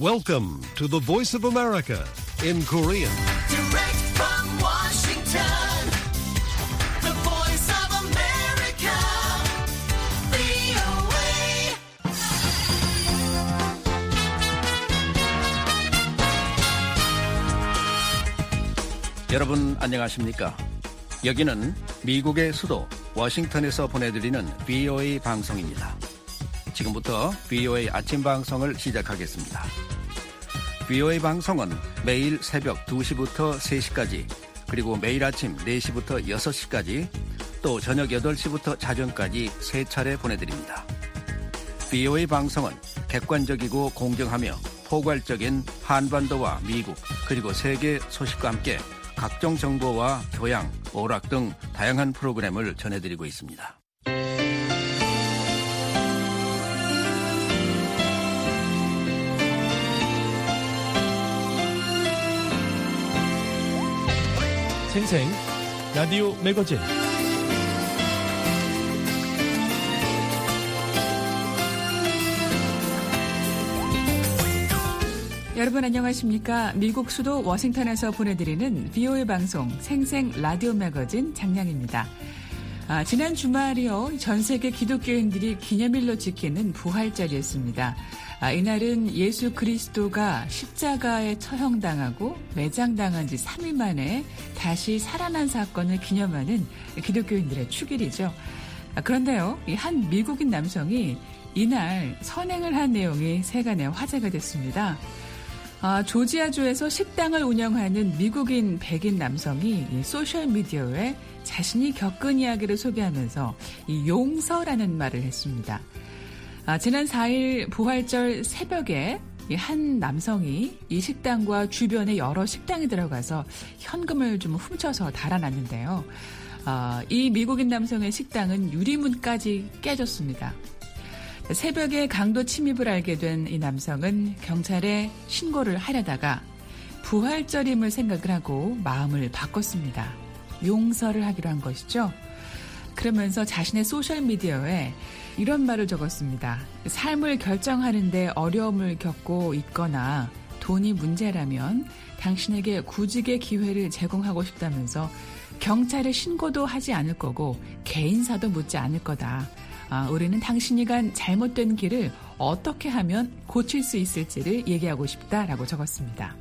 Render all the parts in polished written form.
Welcome to the Voice of America in Korean. Direct from Washington, the Voice of America, VOA. 여러분 안녕하십니까? 여기는 미국의 수도 워싱턴에서 보내드리는 VOA 방송입니다. 지금부터 VOA 아침 방송을 시작하겠습니다. VOA 방송은 매일 새벽 2시부터 3시까지, 그리고 매일 아침 4시부터 6시까지, 또 저녁 8시부터 자정까지 3차례 보내드립니다. VOA 방송은 객관적이고 공정하며 포괄적인 한반도와 미국, 그리고 세계 소식과 함께 각종 정보와 교양, 오락 등 다양한 프로그램을 전해드리고 있습니다. 생생 라디오 매거진. 여러분 안녕하십니까? 미국 수도 워싱턴에서 보내드리는 VOA 방송 생생 라디오 매거진 장량입니다. 지난 주말이요, 전 세계 기독교인들이 기념일로 지키는 부활절이었습니다. 이날은 예수 그리스도가 십자가에 처형당하고 매장당한 지 3일 만에 다시 살아난 사건을 기념하는 기독교인들의 축일이죠. 그런데요, 한 미국인 남성이 이날 선행을 한 내용이 세간의 화제가 됐습니다. 조지아주에서 식당을 운영하는 미국인 백인 남성이 소셜미디어에 자신이 겪은 이야기를 소개하면서 용서라는 말을 했습니다. 지난 4일 부활절 새벽에 한 남성이 이 식당과 주변의 여러 식당에 들어가서 현금을 좀 훔쳐서 달아났는데요. 이 미국인 남성의 식당은 유리문까지 깨졌습니다. 새벽에 강도 침입을 알게 된 이 남성은 경찰에 신고를 하려다가 부활절임을 생각을 하고 마음을 바꿨습니다. 용서를 하기로 한 것이죠. 그러면서 자신의 소셜미디어에 이런 말을 적었습니다. 삶을 결정하는데 어려움을 겪고 있거나 돈이 문제라면 당신에게 구직의 기회를 제공하고 싶다면서 경찰에 신고도 하지 않을 거고 개인사도 묻지 않을 거다. 우리는 당신이 간 잘못된 길을 어떻게 하면 고칠 수 있을지를 얘기하고 싶다라고 적었습니다.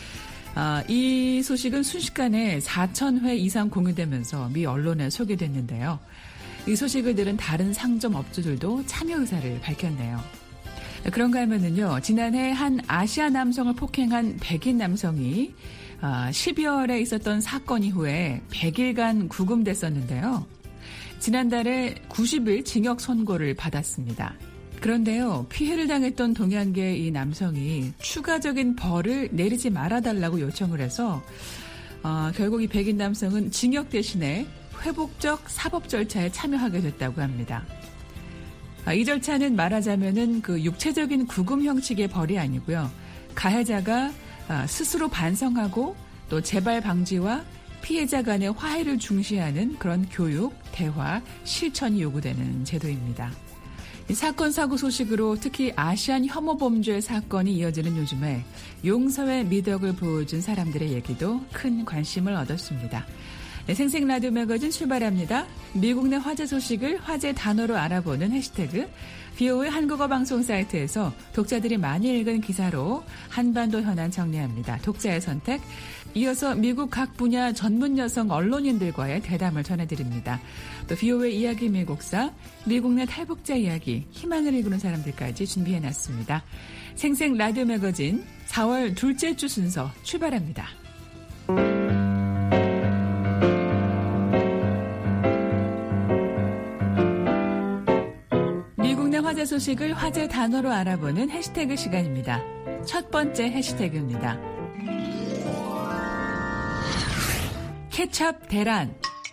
이 소식은 순식간에 4,000회 이상 공유되면서 미 언론에 소개됐는데요. 이 소식을 들은 다른 상점 업주들도 참여 의사를 밝혔네요. 그런가 하면은요, 지난해 한 아시아 남성을 폭행한 백인 남성이 12월에 있었던 사건 이후에 100일간 구금됐었는데요. 지난달에 90일 징역 선고를 받았습니다. 그런데요, 피해를 당했던 동양계 이 남성이 추가적인 벌을 내리지 말아달라고 요청을 해서 결국 이 백인 남성은 징역 대신에 회복적 사법 절차에 참여하게 됐다고 합니다. 이 절차는 말하자면은 그 육체적인 구금 형식의 벌이 아니고요, 가해자가 스스로 반성하고 또 재발 방지와 피해자 간의 화해를 중시하는 그런 교육, 대화, 실천이 요구되는 제도입니다. 이 사건 사고 소식으로 특히 아시안 혐오 범죄 사건이 이어지는 요즘에 용서의 미덕을 보여준 사람들의 얘기도 큰 관심을 얻었습니다. 네, 생생 라디오 매거진 출발합니다. 미국 내 화제 소식을 화제 단어로 알아보는 해시태그 VOA 한국어 방송 사이트에서 독자들이 많이 읽은 기사로 한반도 현안 정리합니다. 독자의 선택. 이어서 미국 각 분야 전문 여성 언론인들과의 대담을 전해드립니다. 또 VOA 이야기 미국사, 미국 내 탈북자 이야기, 희망을 이루는 사람들까지 준비해놨습니다. 생생 라디오 매거진 4월 둘째 주 순서 출발합니다. 미국 내 화제 소식을 화제 단어로 알아보는 해시태그 시간입니다. 첫 번째 해시태그입니다. 케첩 대란.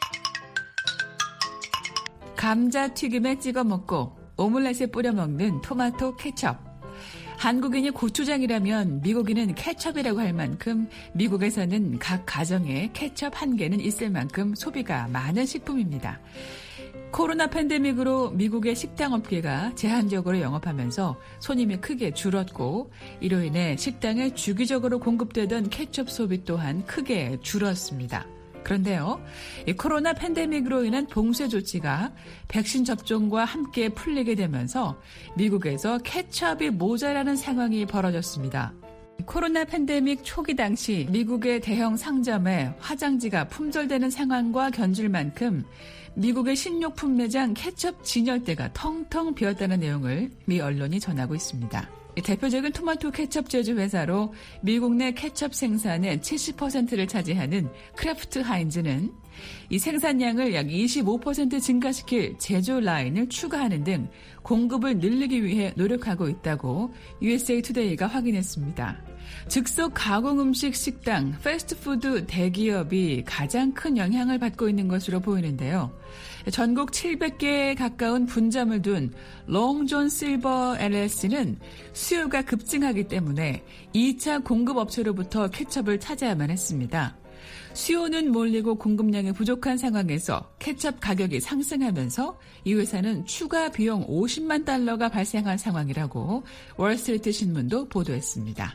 감자튀김에 찍어 먹고 오믈렛에 뿌려 먹는 토마토 케첩. 한국인이 고추장이라면 미국인은 케첩이라고 할 만큼 미국에서는 각 가정에 케첩 한 개는 있을 만큼 소비가 많은 식품입니다. 코로나 팬데믹으로 미국의 식당 업계가 제한적으로 영업하면서 손님이 크게 줄었고 이로 인해 식당에 주기적으로 공급되던 케첩 소비 또한 크게 줄었습니다. 그런데요, 이 코로나 팬데믹으로 인한 봉쇄 조치가 백신 접종과 함께 풀리게 되면서 미국에서 케첩이 모자라는 상황이 벌어졌습니다. 코로나 팬데믹 초기 당시 미국의 대형 상점에 화장지가 품절되는 상황과 견줄 만큼 미국의 식료품 매장 케첩 진열대가 텅텅 비었다는 내용을 미 언론이 전하고 있습니다. 대표적인 토마토 케첩 제조 회사로 미국 내 케첩 생산의 70%를 차지하는 크래프트 하인즈는 이 생산량을 약 25% 증가시킬 제조 라인을 추가하는 등 공급을 늘리기 위해 노력하고 있다고 USA 투데이가 확인했습니다. 즉석 가공 음식 식당, 패스트푸드 대기업이 가장 큰 영향을 받고 있는 것으로 보이는데요. 전국 700개에 가까운 분점을 둔 롱존 실버 LLC는 수요가 급증하기 때문에 2차 공급업체로부터 케첩을 찾아야만 했습니다. 수요는 몰리고 공급량이 부족한 상황에서 케첩 가격이 상승하면서 이 회사는 추가 비용 50만 달러가 발생한 상황이라고 월스트리트 신문도 보도했습니다.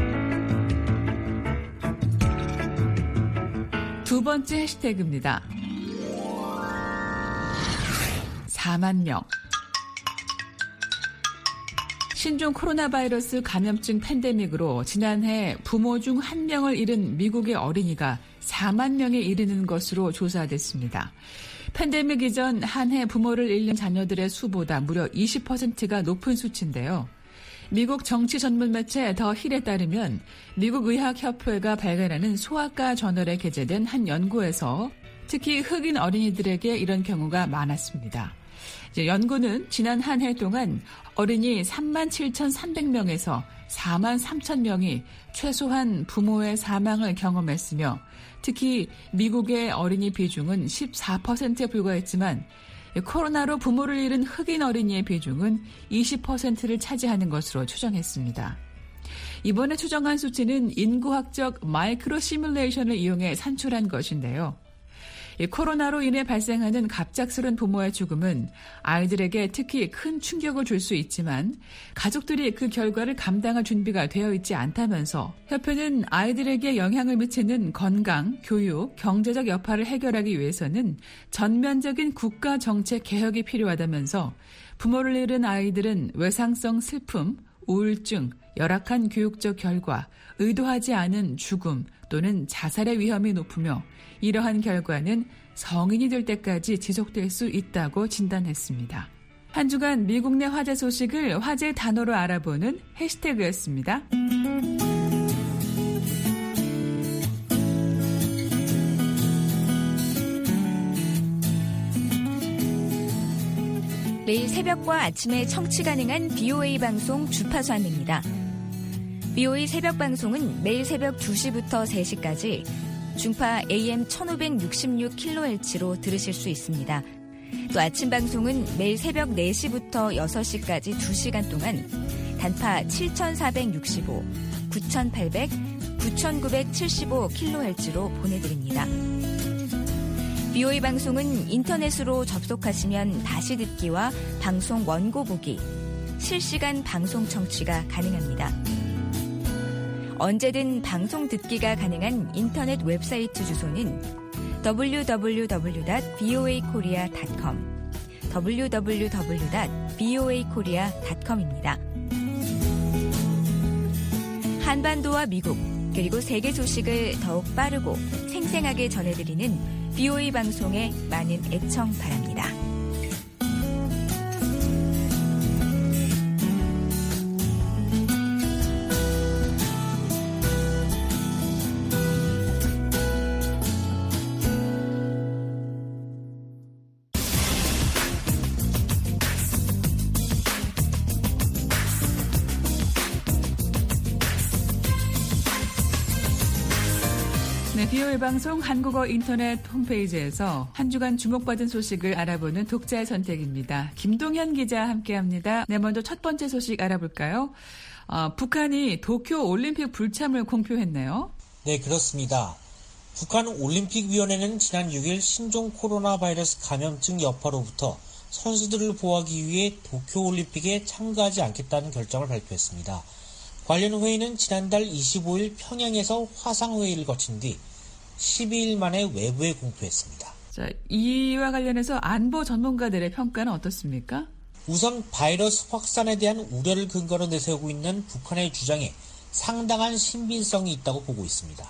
두 번째 해시태그입니다. 4만 명. 신종 코로나 바이러스 감염증 팬데믹으로 지난해 부모 중 1명을 잃은 미국의 어린이가 4만 명에 이르는 것으로 조사됐습니다. 팬데믹 이전 한 해 부모를 잃는 자녀들의 수보다 무려 20%가 높은 수치인데요. 미국 정치 전문 매체 더 힐에 따르면 미국 의학협회가 발간하는 소아과 저널에 게재된 한 연구에서 특히 흑인 어린이들에게 이런 경우가 많았습니다. 연구는 지난 한 해 동안 어린이 37,300명에서 43,000명이 최소한 부모의 사망을 경험했으며 특히 미국의 어린이 비중은 14%에 불과했지만 코로나로 부모를 잃은 흑인 어린이의 비중은 20%를 차지하는 것으로 추정했습니다. 이번에 추정한 수치는 인구학적 마이크로 시뮬레이션을 이용해 산출한 것인데요. 코로나로 인해 발생하는 갑작스런 부모의 죽음은 아이들에게 특히 큰 충격을 줄 수 있지만 가족들이 그 결과를 감당할 준비가 되어 있지 않다면서 협회는 아이들에게 영향을 미치는 건강, 교육, 경제적 여파를 해결하기 위해서는 전면적인 국가 정책 개혁이 필요하다면서 부모를 잃은 아이들은 외상성 슬픔, 우울증, 열악한 교육적 결과, 의도하지 않은 죽음 또는 자살의 위험이 높으며 이러한 결과는 성인이 될 때까지 지속될 수 있다고 진단했습니다. 한 주간 미국 내 화제 소식을 화제 단어로 알아보는 해시태그였습니다. 매일 새벽과 아침에 청취 가능한 BOA 방송 주파수 안내입니다. BOA 새벽 방송은 매일 새벽 2시부터 3시까지 중파 AM 1566kHz로 들으실 수 있습니다. 또 아침 방송은 매일 새벽 4시부터 6시까지 2시간 동안 단파 7465, 9800, 9975kHz로 보내드립니다. BOA 방송은 인터넷으로 접속하시면 다시 듣기와 방송 원고 보기, 실시간 방송 청취가 가능합니다. 언제든 방송 듣기가 가능한 인터넷 웹사이트 주소는 www.voakorea.com, www.voakorea.com입니다. 한반도와 미국, 그리고 세계 소식을 더욱 빠르고 생생하게 전해드리는 BOA 방송에 많은 애청 바랍니다. BOA 방송 한국어 인터넷 홈페이지에서 한 주간 주목받은 소식을 알아보는 독자의 선택입니다. 김동현 기자 함께합니다. 네, 먼저 첫 번째 소식 알아볼까요? 북한이 도쿄 올림픽 불참을 공표했네요. 네, 그렇습니다. 북한 올림픽위원회는 지난 6일 신종 코로나 바이러스 감염증 여파로부터 선수들을 보호하기 위해 도쿄올림픽에 참가하지 않겠다는 결정을 발표했습니다. 관련 회의는 지난달 25일 평양에서 화상회의를 거친 뒤 12일 만에 외부에 공표했습니다. 자, 이와 관련해서 안보 전문가들의 평가는 어떻습니까? 우선 바이러스 확산에 대한 우려를 근거로 내세우고 있는 북한의 주장에 상당한 신빙성이 있다고 보고 있습니다.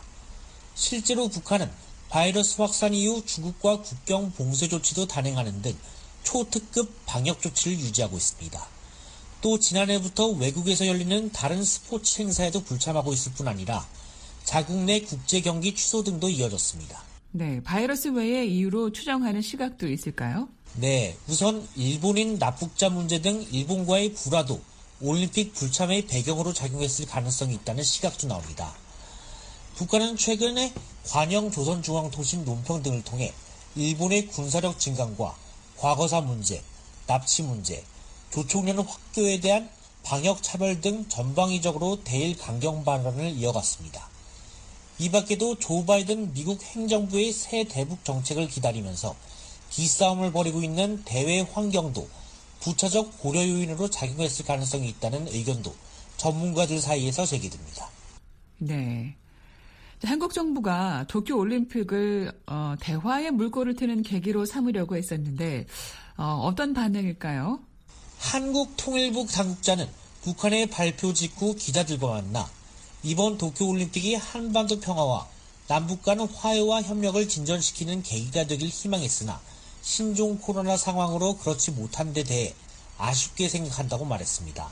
실제로 북한은 바이러스 확산 이후 중국과 국경 봉쇄 조치도 단행하는 등 초특급 방역 조치를 유지하고 있습니다. 또 지난해부터 외국에서 열리는 다른 스포츠 행사에도 불참하고 있을 뿐 아니라 자국 내 국제 경기 취소 등도 이어졌습니다. 네, 바이러스 외에 이유로 추정하는 시각도 있을까요? 네, 우선 일본인 납북자 문제 등 일본과의 불화도 올림픽 불참의 배경으로 작용했을 가능성이 있다는 시각도 나옵니다. 북한은 최근에 관영 조선중앙통신 논평 등을 통해 일본의 군사력 증강과 과거사 문제, 납치 문제, 조총련 확교에 대한 방역 차별 등 전방위적으로 대일 강경 발언을 이어갔습니다. 이 밖에도 조 바이든 미국 행정부의 새 대북 정책을 기다리면서 기싸움을 벌이고 있는 대외 환경도 부차적 고려 요인으로 작용했을 가능성이 있다는 의견도 전문가들 사이에서 제기됩니다. 네. 한국 정부가 도쿄올림픽을 대화의 물꼬를 트는 계기로 삼으려고 했었는데 어떤 반응일까요? 한국통일부 당국자는 북한의 발표 직후 기자들과 만나 이번 도쿄올림픽이 한반도 평화와 남북 간 화해와 협력을 진전시키는 계기가 되길 희망했으나 신종 코로나 상황으로 그렇지 못한 데 대해 아쉽게 생각한다고 말했습니다.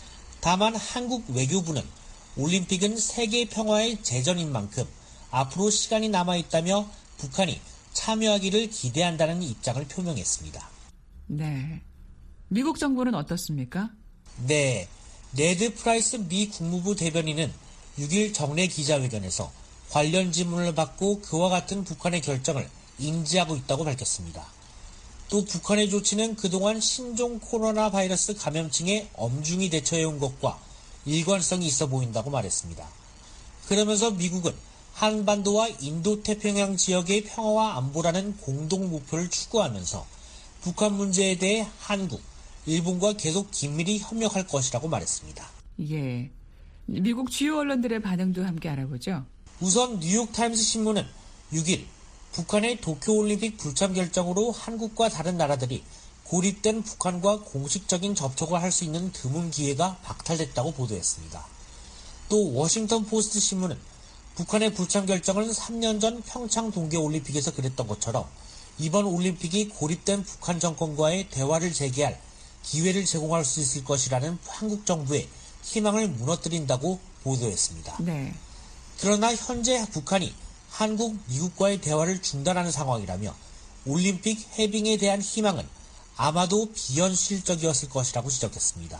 다만 한국 외교부는 올림픽은 세계 평화의 제전인 만큼 앞으로 시간이 남아있다며 북한이 참여하기를 기대한다는 입장을 표명했습니다. 네. 미국 정부는 어떻습니까? 네. 네드 프라이스 미 국무부 대변인은 6일 정례 기자회견에서 관련 질문을 받고 그와 같은 북한의 결정을 인지하고 있다고 밝혔습니다. 또 북한의 조치는 그동안 신종 코로나 바이러스 감염증에 엄중히 대처해온 것과 일관성이 있어 보인다고 말했습니다. 그러면서 미국은 한반도와 인도태평양 지역의 평화와 안보라는 공동 목표를 추구하면서 북한 문제에 대해 한국, 일본과 계속 긴밀히 협력할 것이라고 말했습니다. 예. 미국 주요 언론들의 반응도 함께 알아보죠. 우선 뉴욕타임스 신문은 6일 북한의 도쿄올림픽 불참 결정으로 한국과 다른 나라들이 고립된 북한과 공식적인 접촉을 할 수 있는 드문 기회가 박탈됐다고 보도했습니다. 또 워싱턴 포스트 신문은 북한의 불참 결정은 3년 전 평창 동계올림픽에서 그랬던 것처럼 이번 올림픽이 고립된 북한 정권과의 대화를 재개할 기회를 제공할 수 있을 것이라는 한국 정부의 희망을 무너뜨린다고 보도했습니다. 네. 그러나 현재 북한이 한국, 미국과의 대화를 중단하는 상황이라며 올림픽 해빙에 대한 희망은 아마도 비현실적이었을 것이라고 지적했습니다.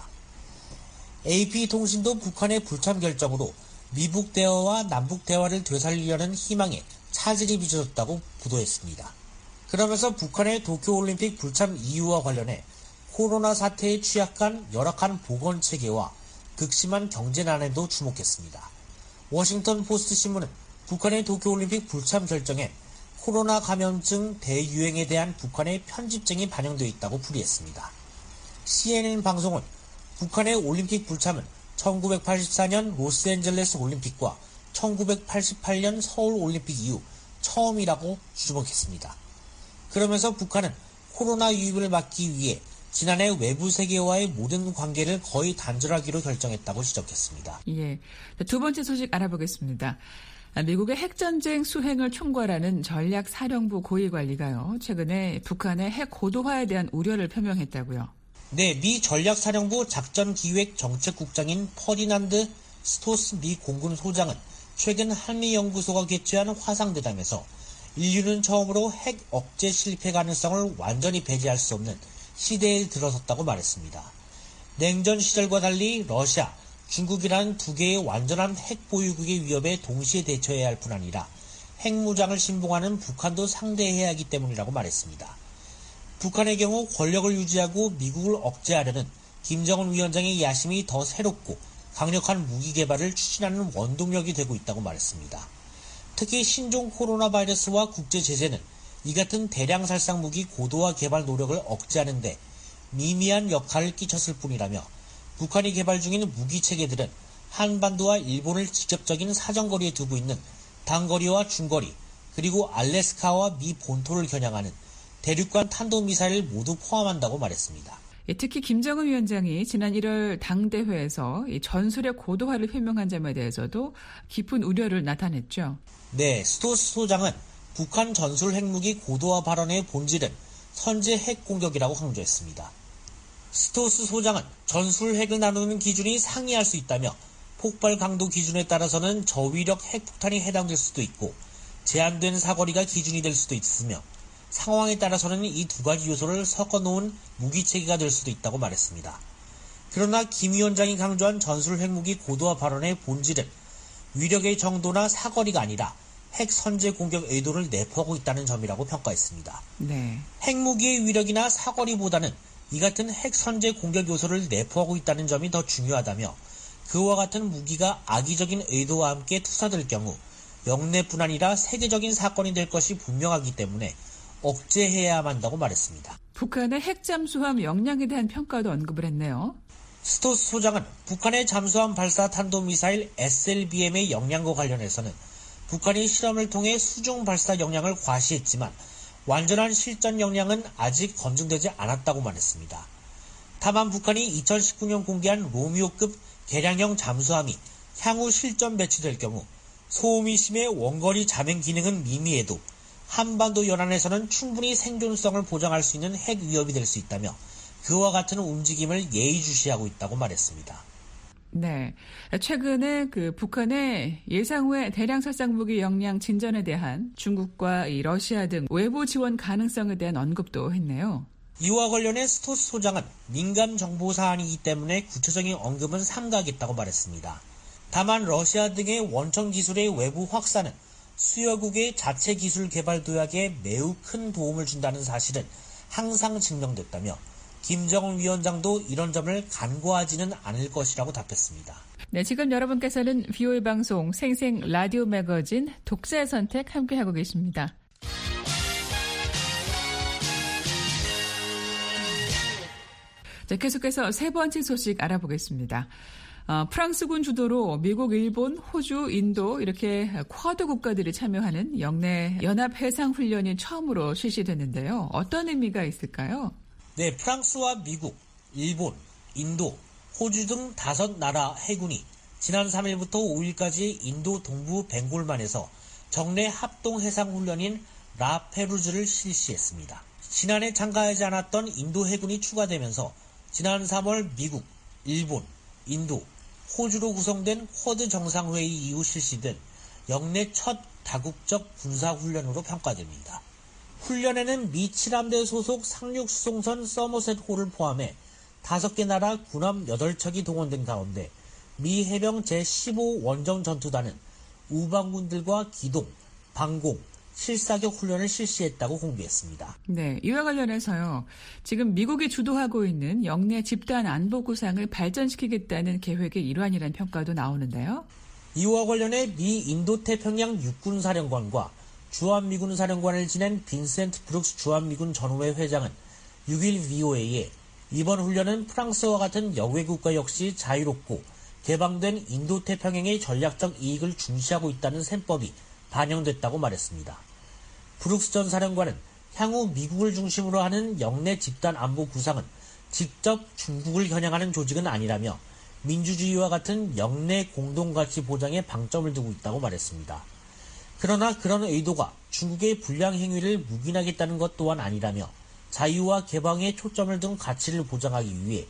AP통신도 북한의 불참 결정으로 미북 대화와 남북 대화를 되살리려는 희망에 차질이 빚어졌다고 보도했습니다. 그러면서 북한의 도쿄올림픽 불참 이유와 관련해 코로나 사태에 취약한 열악한 보건체계와 극심한 경제난에도 주목했습니다. 워싱턴 포스트 신문은 북한의 도쿄올림픽 불참 결정에 코로나 감염증 대유행에 대한 북한의 편집증이 반영되어 있다고 풀이했습니다. CNN 방송은 북한의 올림픽 불참은 1984년 로스앤젤레스 올림픽과 1988년 서울 올림픽 이후 처음이라고 주목했습니다. 그러면서 북한은 코로나 유입을 막기 위해 지난해 외부 세계와의 모든 관계를 거의 단절하기로 결정했다고 지적했습니다. 예. 두 번째 소식 알아보겠습니다. 미국의 핵전쟁 수행을 총괄하는 전략사령부 고위관리가요, 최근에 북한의 핵 고도화에 대한 우려를 표명했다고요. 네, 미 전략사령부 작전기획정책국장인 퍼디난드 스토스 미 공군 소장은 최근 한미연구소가 개최한 화상대담에서 인류는 처음으로 핵 억제 실패 가능성을 완전히 배제할 수 없는 시대에 들어섰다고 말했습니다. 냉전 시절과 달리 러시아, 중국이라는 두 개의 완전한 핵 보유국의 위협에 동시에 대처해야 할 뿐 아니라 핵무장을 신봉하는 북한도 상대해야 하기 때문이라고 말했습니다. 북한의 경우 권력을 유지하고 미국을 억제하려는 김정은 위원장의 야심이 더 새롭고 강력한 무기 개발을 추진하는 원동력이 되고 있다고 말했습니다. 특히 신종 코로나 바이러스와 국제 제재는 이 같은 대량 살상 무기 고도화 개발 노력을 억제하는 데 미미한 역할을 끼쳤을 뿐이라며 북한이 개발 중인 무기 체계들은 한반도와 일본을 직접적인 사정거리에 두고 있는 단거리와 중거리 그리고 알래스카와 미 본토를 겨냥하는 대륙간 탄도미사일을 모두 포함한다고 말했습니다. 특히 김정은 위원장이 지난 1월 당대회에서 이 전술핵 고도화를 표명한 점에 대해서도 깊은 우려를 나타냈죠. 네, 스토스 소장은 북한 전술 핵무기 고도화 발언의 본질은 선제 핵 공격이라고 강조했습니다. 스토스 소장은 전술 핵을 나누는 기준이 상이할 수 있다며 폭발 강도 기준에 따라서는 저위력 핵폭탄이 해당될 수도 있고 제한된 사거리가 기준이 될 수도 있으며 상황에 따라서는 이 두 가지 요소를 섞어놓은 무기체계가 될 수도 있다고 말했습니다. 그러나 김 위원장이 강조한 전술 핵무기 고도화 발언의 본질은 위력의 정도나 사거리가 아니라 핵 선제 공격 의도를 내포하고 있다는 점이라고 평가했습니다. 네. 핵무기의 위력이나 사거리보다는 이 같은 핵 선제 공격 요소를 내포하고 있다는 점이 더 중요하다며 그와 같은 무기가 악의적인 의도와 함께 투사될 경우 영내뿐 아니라 세계적인 사건이 될 것이 분명하기 때문에 억제해야만 한다고 말했습니다. 북한의 핵 잠수함 역량에 대한 평가도 언급을 했네요. 스토스 소장은 북한의 잠수함 발사 탄도미사일 SLBM의 역량과 관련해서는 북한이 실험을 통해 수중 발사 역량을 과시했지만 완전한 실전 역량은 아직 검증되지 않았다고 말했습니다. 다만 북한이 2019년 공개한 로미오급 개량형 잠수함이 향후 실전 배치될 경우 소음이 심해 원거리 잠행 기능은 미미해도 한반도 연안에서는 충분히 생존성을 보장할 수 있는 핵 위협이 될 수 있다며 그와 같은 움직임을 예의주시하고 있다고 말했습니다. 네, 최근에 북한의 예상외 대량 살상 무기 역량 진전에 대한 중국과 러시아 등 외부 지원 가능성에 대한 언급도 했네요. 이와 관련해 스토스 소장은 민감 정보 사안이기 때문에 구체적인 언급은 삼가하겠다고 말했습니다. 다만 러시아 등의 원천 기술의 외부 확산은 수여국의 자체 기술 개발 도약에 매우 큰 도움을 준다는 사실은 항상 증명됐다며 김정은 위원장도 이런 점을 간과하지는 않을 것이라고 답했습니다. 네, 지금 여러분께서는 VOA 방송 생생 라디오 매거진 독자의 선택 함께하고 계십니다. 자, 계속해서 세 번째 소식 알아보겠습니다. 프랑스군 주도로 미국, 일본, 호주, 인도 이렇게 쿼드 국가들이 참여하는 영내 연합해상훈련이 처음으로 실시됐는데요. 어떤 의미가 있을까요? 네, 프랑스와 미국, 일본, 인도, 호주 등 5나라 해군이 지난 3일부터 5일까지 인도 동부 벵골만에서 정례 합동해상훈련인 라페루즈를 실시했습니다. 지난해 참가하지 않았던 인도 해군이 추가되면서 지난 3월 미국, 일본, 인도, 호주로 구성된 쿼드 정상회의 이후 실시된 역내 첫 다국적 군사훈련으로 평가됩니다. 훈련에는 미 7함대 소속 상륙수송선 서머셋호를 포함해 5개 나라 군함 8척이 동원된 가운데 미 해병 제15 원정 전투단은 우방군들과 기동, 방공, 실사격 훈련을 실시했다고 공개했습니다. 네, 이와 관련해서요. 지금 미국이 주도하고 있는 영내 집단 안보 구상을 발전시키겠다는 계획의 일환이라는 평가도 나오는데요. 이와 관련해 미 인도태평양 육군사령관과 주한미군 사령관을 지낸 빈센트 브룩스 주한미군 전후회 회장은 6일 VOA에 이번 훈련은 프랑스와 같은 여외국가 역시 자유롭고 개방된 인도태평양의 전략적 이익을 중시하고 있다는 셈법이 반영됐다고 말했습니다. 브룩스 전 사령관은 향후 미국을 중심으로 하는 영내 집단 안보 구상은 직접 중국을 겨냥하는 조직은 아니라며 민주주의와 같은 영내 공동가치 보장에 방점을 두고 있다고 말했습니다. 그러나 그런 의도가 중국의 불량 행위를 묵인하겠다는 것 또한 아니라며 자유와 개방에 초점을 둔 가치를 보장하기 위해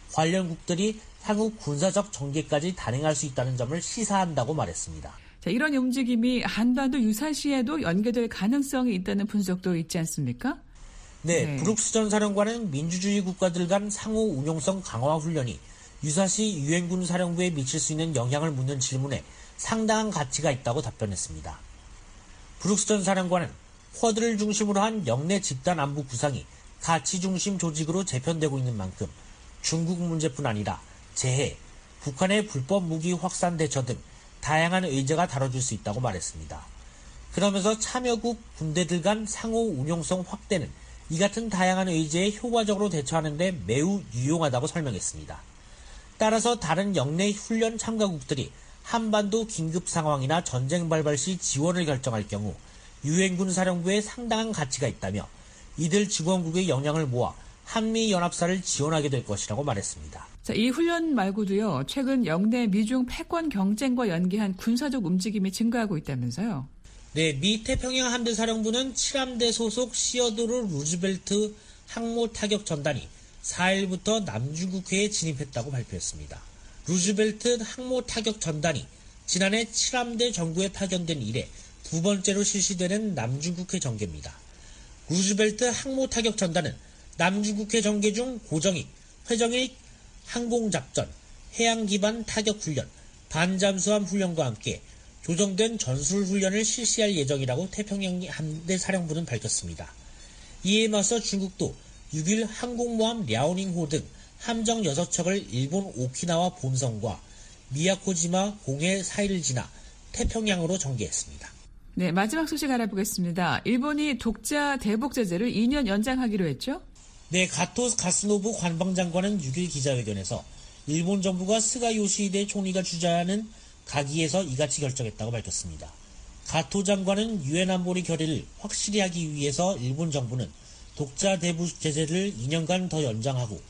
관련국들이 향후 군사적 전개까지 단행할 수 있다는 점을 시사한다고 말했습니다. 자, 이런 움직임이 한반도 유사시에도 연계될 가능성이 있다는 분석도 있지 않습니까? 네, 브룩스 전 사령관은 민주주의 국가들 간 상호 운용성 강화 훈련이 유사시 유엔군 사령부에 미칠 수 있는 영향을 묻는 질문에 상당한 가치가 있다고 답변했습니다. 브룩스 전 사령관은 쿼드를 중심으로 한 영내 집단 안보 구상이 가치 중심 조직으로 재편되고 있는 만큼 중국 문제뿐 아니라 재해, 북한의 불법 무기 확산 대처 등 다양한 의제가 다뤄질 수 있다고 말했습니다. 그러면서 참여국 군대들 간 상호 운용성 확대는 이 같은 다양한 의제에 효과적으로 대처하는 데 매우 유용하다고 설명했습니다. 따라서 다른 영내 훈련 참가국들이 한반도 긴급 상황이나 전쟁 발발 시 지원을 결정할 경우 유엔군 사령부에 상당한 가치가 있다며 이들 지원국의 역량을 모아 한미연합사를 지원하게 될 것이라고 말했습니다. 자, 이 훈련 말고도요, 최근 영내 미중 패권 경쟁과 연계한 군사적 움직임이 증가하고 있다면서요? 네, 미 태평양 함대 사령부는 7함대 소속 시어도르 루즈벨트 항모 타격 전단이 4일부터 남중국해에 진입했다고 발표했습니다. 루즈벨트 항모 타격 전단이 지난해 7함대 전구에 파견된 이래 두 번째로 실시되는 남중국해 전개입니다. 루즈벨트 항모 타격 전단은 남중국해 전개 중 고정익, 회정익 항공작전, 해양 기반 타격 훈련, 반잠수함 훈련과 함께 조정된 전술 훈련을 실시할 예정이라고 태평양 함대 사령부는 밝혔습니다. 이에 맞서 중국도 6일 항공모함 랴오닝호 등 함정 6척을 일본 오키나와 본섬과 미야코지마 공해 사이를 지나 태평양으로 전개했습니다. 네, 마지막 소식 알아보겠습니다. 일본이 독자 대북 제재를 2년 연장하기로 했죠? 네, 가토 가스노부 관방장관은 6일 기자회견에서 일본 정부가 스가 요시히데 총리가 주재하는 가기에서 이같이 결정했다고 밝혔습니다. 가토 장관은 유엔 안보리 결의를 확실히 하기 위해서 일본 정부는 독자 대북 제재를 2년간 더 연장하고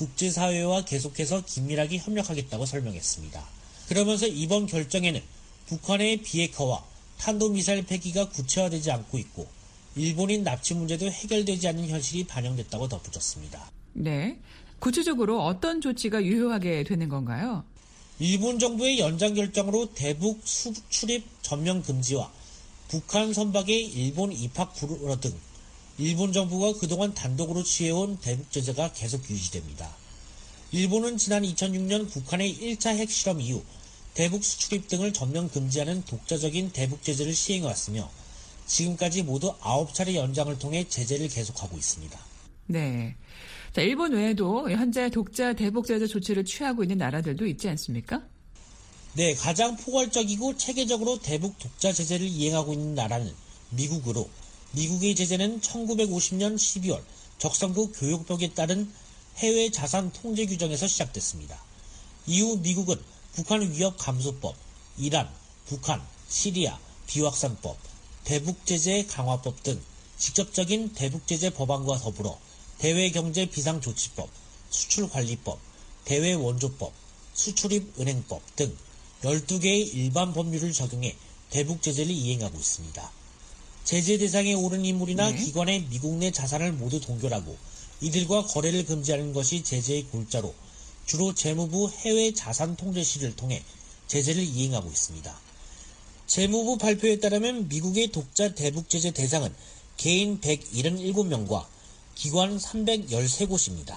국제사회와 계속해서 긴밀하게 협력하겠다고 설명했습니다. 그러면서 이번 결정에는 북한의 비핵화와 탄도미사일 폐기가 구체화되지 않고 있고 일본인 납치 문제도 해결되지 않는 현실이 반영됐다고 덧붙였습니다. 네, 구체적으로 어떤 조치가 유효하게 되는 건가요? 일본 정부의 연장 결정으로 대북 수출입 전면 금지와 북한 선박의 일본 입학 불허 등 일본 정부가 그동안 단독으로 취해온 대북 제재가 계속 유지됩니다. 일본은 지난 2006년 북한의 1차 핵실험 이후 대북 수출입 등을 전면 금지하는 독자적인 대북 제재를 시행해왔으며 지금까지 모두 9차례 연장을 통해 제재를 계속하고 있습니다. 네. 자, 일본 외에도 현재 독자 대북 제재 조치를 취하고 있는 나라들도 있지 않습니까? 네, 가장 포괄적이고 체계적으로 대북 독자 제재를 이행하고 있는 나라는 미국으로 미국의 제재는 1950년 12월 적성국 교역법에 따른 해외 자산 통제 규정에서 시작됐습니다. 이후 미국은 북한 위협 감소법, 이란, 북한, 시리아, 비확산법, 대북 제재 강화법 등 직접적인 대북 제재 법안과 더불어 대외경제 비상조치법, 수출관리법, 대외원조법, 수출입 은행법 등 12개의 일반 법률을 적용해 대북 제재를 이행하고 있습니다. 제재 대상에 오른 인물이나 기관의 미국 내 자산을 모두 동결하고 이들과 거래를 금지하는 것이 제재의 골자로 주로 재무부 해외 자산 통제실을 통해 제재를 이행하고 있습니다. 재무부 발표에 따르면 미국의 독자 대북 제재 대상은 개인 177명과 기관 313곳입니다.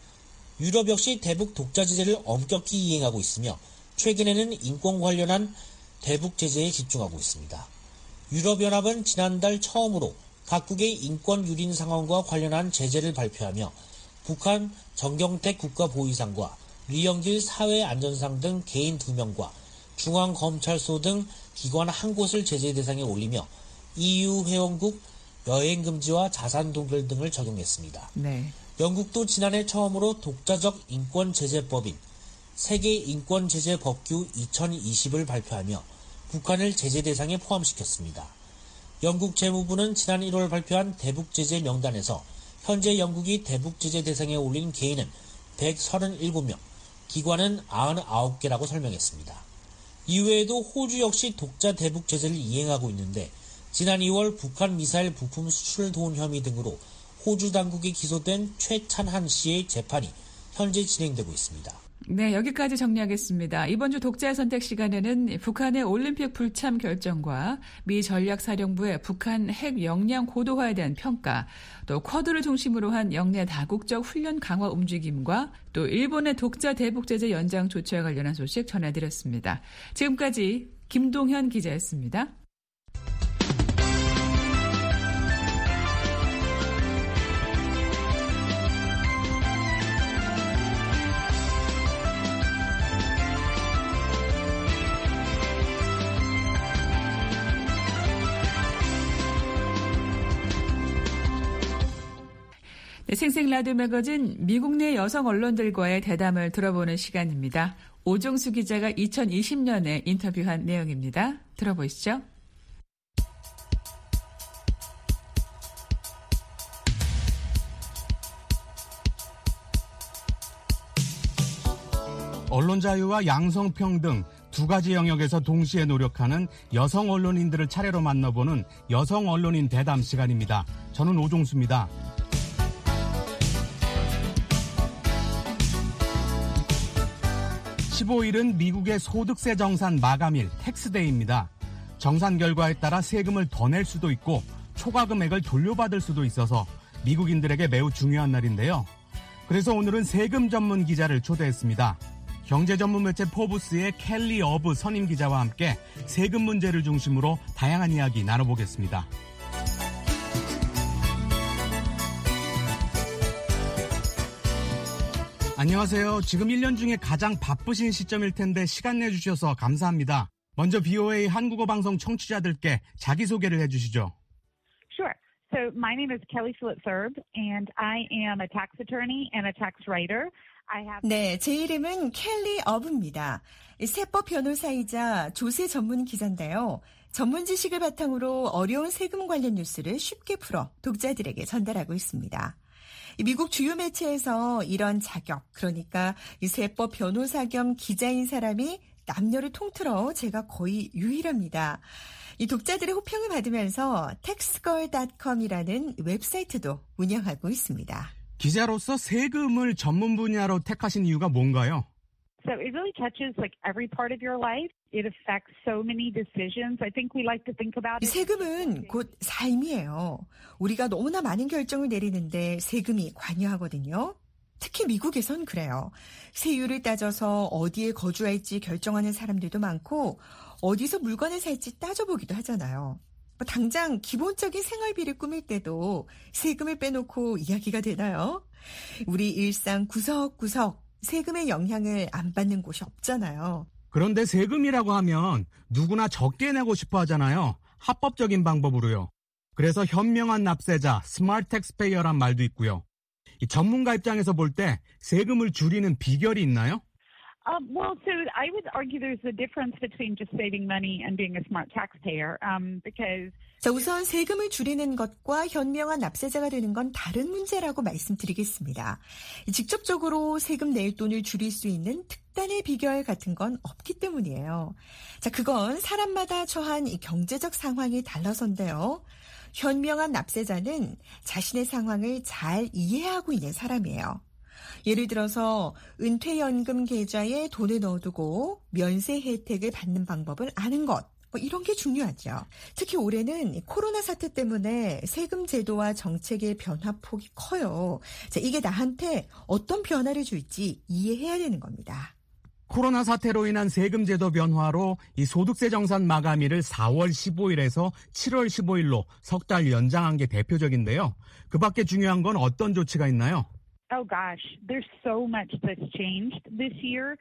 유럽 역시 대북 독자 제재를 엄격히 이행하고 있으며 최근에는 인권 관련한 대북 제재에 집중하고 있습니다. 유럽연합은 지난달 처음으로 각국의 인권 유린 상황과 관련한 제재를 발표하며 북한 정경택 국가보위상과 리영길 사회안전상 등 개인 2명과 중앙검찰소 등 기관 한 곳을 제재 대상에 올리며 EU 회원국 여행 금지와 자산 동결 등을 적용했습니다. 네. 영국도 지난해 처음으로 독자적 인권 제재법인 세계 인권 제재 법규 2020을 발표하며 북한을 제재 대상에 포함시켰습니다. 영국 재무부는 지난 1월 발표한 대북 제재 명단에서 현재 영국이 대북 제재 대상에 올린 개인은 137명, 기관은 99개라고 설명했습니다. 이외에도 호주 역시 독자 대북 제재를 이행하고 있는데 지난 2월 북한 미사일 부품 수출을 도운 혐의 등으로 호주 당국이 기소된 최찬한 씨의 재판이 현재 진행되고 있습니다. 네, 여기까지 정리하겠습니다. 이번 주 독자 선택 시간에는 북한의 올림픽 불참 결정과 미 전략사령부의 북한 핵 역량 고도화에 대한 평가, 또 쿼드를 중심으로 한 영내 다국적 훈련 강화 움직임과 또 일본의 독자 대북 제재 연장 조치와 관련한 소식 전해드렸습니다. 지금까지 김동현 기자였습니다. 네, 생생 라디오 매거진 미국 내 여성 언론들과의 대담을 들어보는 시간입니다. 오종수 기자가 2020년에 인터뷰한 내용입니다. 들어보시죠. 언론 자유와 양성평등 두 가지 영역에서 동시에 노력하는 여성 언론인들을 차례로 만나보는 여성 언론인 대담 시간입니다. 저는 오종수입니다. 15일은 미국의 소득세 정산 마감일 텍스데이입니다. 정산 결과에 따라 세금을 더 낼 수도 있고 초과 금액을 돌려받을 수도 있어서 미국인들에게 매우 중요한 날인데요. 그래서 오늘은 세금 전문 기자를 초대했습니다. 경제 전문 매체 포브스의 켈리 어브 선임 기자와 함께 세금 문제를 중심으로 다양한 이야기 나눠보겠습니다. 안녕하세요. 지금 1년 중에 가장 바쁘신 시점일 텐데 시간 내주셔서 감사합니다. 먼저 BOA 한국어 방송 청취자들께 자기소개를 해주시죠. Sure. So my name is Kelly Phillips-Erb, and I am a tax attorney and a tax writer. 네, 제 이름은 켈리 어브입니다. 세법 변호사이자 조세 전문 기자인데요. 전문 지식을 바탕으로 어려운 세금 관련 뉴스를 쉽게 풀어 독자들에게 전달하고 있습니다. 미국 주요 매체에서 이런 자격, 그러니까 이 세법 변호사 겸 기자인 사람이 남녀를 통틀어 제가 거의 유일합니다. 이 독자들의 호평을 받으면서 taxgirl.com이라는 웹사이트도 운영하고 있습니다. 기자로서 세금을 전문 분야로 택하신 이유가 뭔가요? So it really touches like every part of your life. It affects so many decisions. I think we like to think about it. 세금은 곧 삶이에요. 우리가 너무나 많은 결정을 내리는데 세금이 관여하거든요. 특히 미국에선 그래요. 세율을 따져서 어디에 거주할지 결정하는 사람들도 많고 어디서 물건을 살지 따져보기도 하잖아요. 당장 기본적인 생활비를 꾸밀 때도 세금을 빼놓고 이야기가 되나요? 우리 일상 구석구석 세금의 영향을 안 받는 곳이 없잖아요. 그런데 세금이라고 하면 누구나 적게 내고 싶어 하잖아요. 합법적인 방법으로요. 그래서 현명한 납세자, 스마트 텍스페이어란 말도 있고요. 이 전문가 입장에서 볼 때 세금을 줄이는 비결이 있나요? Well, so I would argue there's a difference between just saving money and being a smart taxpayer, because 자, 우선 세금을 줄이는 것과 현명한 납세자가 되는 건 다른 문제라고 말씀드리겠습니다. 직접적으로 세금 낼 돈을 줄일 수 있는 특단의 비결 같은 건 없기 때문이에요. 자, 그건 사람마다 처한 이 경제적 상황이 달라서인데요. 현명한 납세자는 자신의 상황을 잘 이해하고 있는 사람이에요. 예를 들어서 은퇴연금 계좌에 돈을 넣어두고 면세 혜택을 받는 방법을 아는 것, 이런 게 중요하죠. 특히 올해는 코로나 사태 때문에 세금 제도와 정책의 변화폭이 커요. 자, 이게 나한테 어떤 변화를 줄지 이해해야 되는 겁니다. 코로나 사태로 인한 세금 제도 변화로 이 소득세 정산 마감일을 4월 15일에서 7월 15일로 석 달 연장한 게 대표적인데요. 그 밖에 중요한 건 어떤 조치가 있나요? oh gosh, there's so much that's changed this year.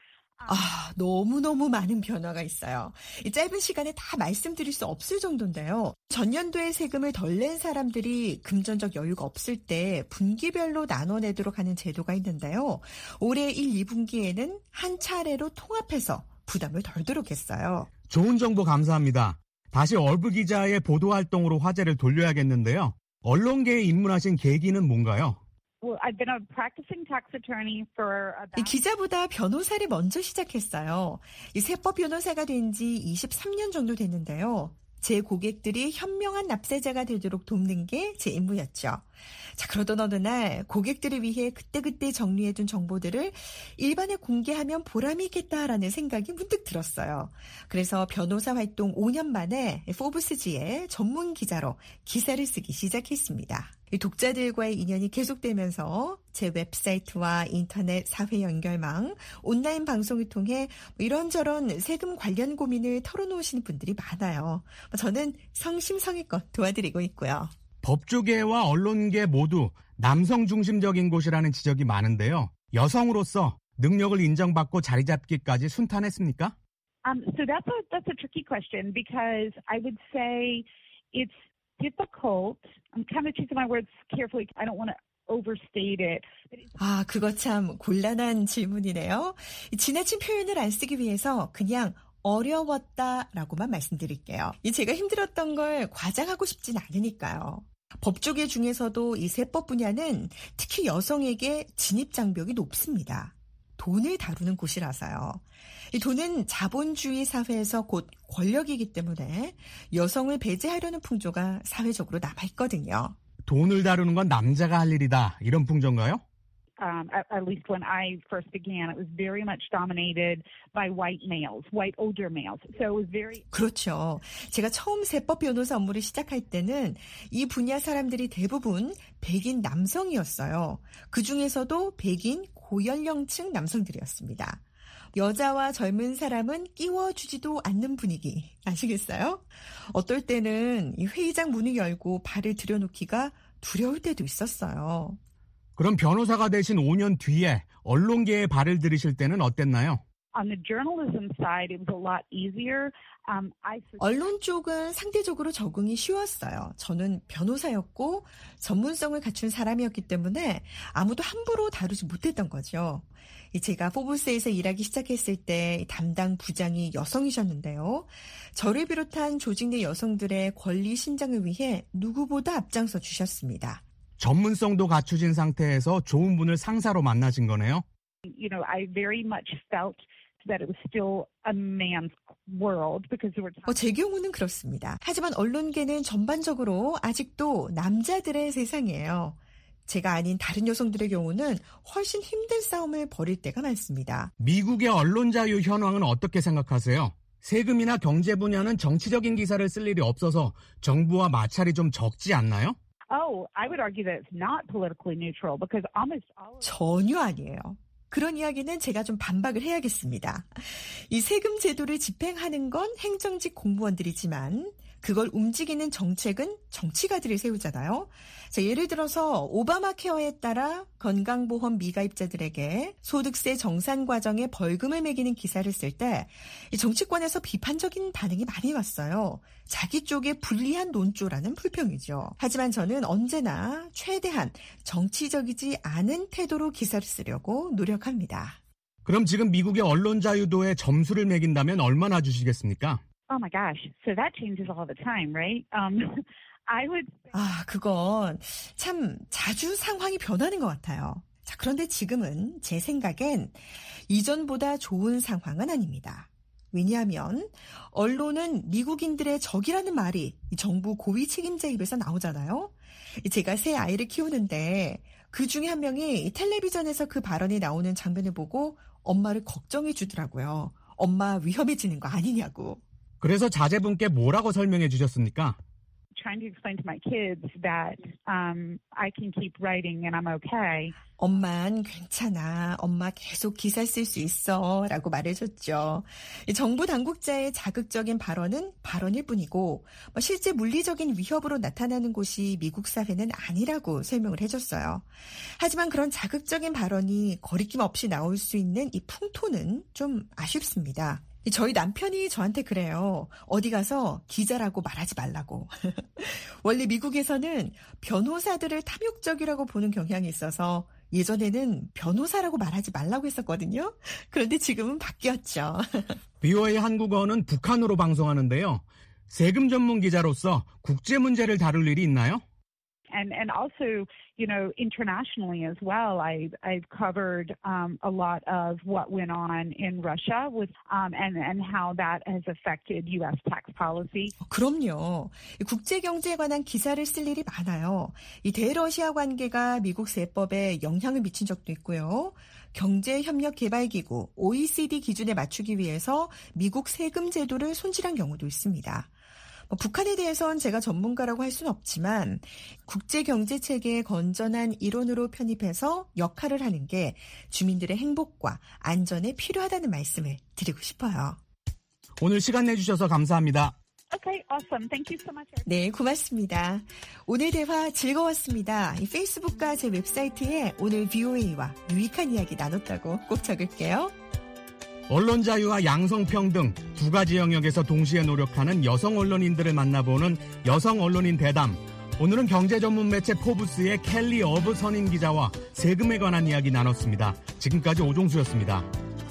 너무너무 많은 변화가 있어요. 이 짧은 시간에 다 말씀드릴 수 없을 정도인데요. 전년도에 세금을 덜 낸 사람들이 금전적 여유가 없을 때 분기별로 나눠내도록 하는 제도가 있는데요. 올해 1, 2분기에는 한 차례로 통합해서 부담을 덜도록 했어요. 좋은 정보 감사합니다. 다시 얼브 기자의 보도활동으로 화제를 돌려야겠는데요. 언론계에 입문하신 계기는 뭔가요? Well, I've been a practicing tax attorney for about... 이 기자보다 변호사를 먼저 시작했어요. 이 세법 변호사가 된 지 23년 정도 됐는데요. 제 고객들이 현명한 납세자가 되도록 돕는 게 제 임무였죠. 자, 그러던 어느 날 고객들을 위해 그때그때 정리해둔 정보들을 일반에 공개하면 보람이 있겠다라는 생각이 문득 들었어요. 그래서 변호사 활동 5년 만에 포브스지의 전문 기자로 기사를 쓰기 시작했습니다. 독자들과의 인연이 계속되면서 제 웹사이트와 인터넷 사회 연결망, 온라인 방송을 통해 이런저런 세금 관련 고민을 털어놓으시는 분들이 많아요. 저는 성심성의껏 도와드리고 있고요. 법조계와 언론계 모두 남성 중심적인 곳이라는 지적이 많은데요. 여성으로서 능력을 인정받고 자리 잡기까지 순탄했습니까? So that's a tricky question because I would say it's difficult. I'm kind of choosing my words carefully. I don't want to overstate it. 아, 그거 참 곤란한 질문이네요. 지나친 표현을 안 쓰기 위해서 그냥 어려웠다라고만 말씀드릴게요. 제가 힘들었던 걸 과장하고 싶진 않으니까요. 법조계 중에서도 이 세법 분야는 특히 여성에게 진입장벽이 높습니다. 돈을 다루는 곳이라서요. 이 돈은 자본주의 사회에서 곧 권력이기 때문에 여성을 배제하려는 풍조가 사회적으로 남아있거든요. 돈을 다루는 건 남자가 할 일이다, 이런 풍조인가요? At least when I first began, it was very much dominated by white males, white older males. So it was very... 그렇죠. 제가 처음 세법 변호사 업무를 시작할 때는 이 분야 사람들이 대부분 백인 남성이었어요. 그중에서도 백인 고연령층 남성들이었습니다. 여자와 젊은 사람은 끼워주지도 않는 분위기 아시겠어요? 어떨 때는 이 회의장 문을 열고 발을 들여놓기가 두려울 때도 있었어요. 그럼 변호사가 되신 5년 뒤에 언론계에 발을 들이실 때는 어땠나요? On the journalism side, it was a lot easier. 언론 쪽은 상대적으로 적응이 쉬웠어요. 저는 변호사였고 전문성을 갖춘 사람이었기 때문에 아무도 함부로 다루지 못했던 거죠. 제가 포브스에서 일하기 시작했을 때 담당 부장이 여성이셨는데요. 저를 비롯한 조직 내 여성들의 권리 신장을 위해 누구보다 앞장서 주셨습니다. 전문성도 갖추신 상태에서 좋은 분을 상사로 만나신 거네요? You know, I very much felt that it was still a man's world because there were 제 경우는 그렇습니다. 하지만 언론계는 전반적으로 아직도 남자들의 세상이에요. 제가 아닌 다른 여성들의 경우는 훨씬 힘든 싸움을 벌일 때가 많습니다. 미국의 언론 자유 현황은 어떻게 생각하세요? 세금이나 경제 분야는 정치적인 기사를 쓸 일이 없어서 정부와 마찰이 좀 적지 않나요? Oh, I would argue that it's not politically neutral because almost all of 전혀 아니에요. 그런 이야기는 제가 좀 반박을 해야겠습니다. 이 세금 제도를 집행하는 건 행정직 공무원들이지만 그걸 움직이는 정책은 정치가들이 세우잖아요. 자, 예를 들어서 오바마 케어에 따라 건강보험 미가입자들에게 소득세 정산 과정에 벌금을 매기는 기사를 쓸 때 정치권에서 비판적인 반응이 많이 왔어요. 자기 쪽에 불리한 논조라는 불평이죠. 하지만 저는 언제나 최대한 정치적이지 않은 태도로 기사를 쓰려고 노력합니다. 그럼 지금 미국의 언론 자유도에 점수를 매긴다면 얼마나 주시겠습니까? Oh my gosh. So that changes all the time, right? I would... 그건 참 자주 상황이 변하는 것 같아요. 자, 그런데 지금은 제 생각엔 이전보다 좋은 상황은 아닙니다. 왜냐하면 언론은 미국인들의 적이라는 말이 정부 고위 책임자 입에서 나오잖아요. 제가 새 아이를 키우는데 그 중에 한 명이 텔레비전에서 그 발언이 나오는 장면을 보고 엄마를 걱정해 주더라고요. 엄마 위험해지는 거 아니냐고. 그래서 자제분께 뭐라고 설명해 주셨습니까? Trying to explain to my kids that I can keep writing and I'm okay. 엄만 괜찮아. 엄마 계속 기사 쓸 수 있어. 라고 말해줬죠. 정부 당국자의 자극적인 발언은 발언일 뿐이고 실제 물리적인 위협으로 나타나는 곳이 미국 사회는 아니라고 설명을 해줬어요. 하지만 그런 자극적인 발언이 거리낌 없이 나올 수 있는 이 풍토는 좀 아쉽습니다. 저희 남편이 저한테 그래요. 어디 가서 기자라고 말하지 말라고. 원래 미국에서는 변호사들을 탐욕적이라고 보는 경향이 있어서 예전에는 변호사라고 말하지 말라고 했었거든요. 그런데 지금은 바뀌었죠. VOA 한국어는 북한으로 방송하는데요. 세금 전문 기자로서 국제 문제를 다룰 일이 있나요? And also, you know, internationally as well, I've covered a lot of what went on in Russia with and how that has affected U.S. tax policy. 그럼요. 국제 경제에 관한 기사를 쓸 일이 많아요. 이 대러시아 관계가 미국 세법에 영향을 미친 적도 있고요. 경제협력개발기구 OECD 기준에 맞추기 위해서 미국 세금 제도를 손질한 경우도 있습니다. 북한에 대해서는 제가 전문가라고 할 수는 없지만 국제경제체계의 건전한 일원으로 편입해서 역할을 하는 게 주민들의 행복과 안전에 필요하다는 말씀을 드리고 싶어요. 오늘 시간 내주셔서 감사합니다. Okay, awesome. Thank you so much. 네, 고맙습니다. 오늘 대화 즐거웠습니다. 이 페이스북과 제 웹사이트에 오늘 VOA와 유익한 이야기 나눴다고 꼭 적을게요. 언론 자유와 양성평등 두 가지 영역에서 동시에 노력하는 여성 언론인들을 만나보는 여성 언론인 대담. 오늘은 경제 전문 매체 포브스의 켈리 어브 선임 기자와 세금에 관한 이야기 나눴습니다. 지금까지 오종수였습니다.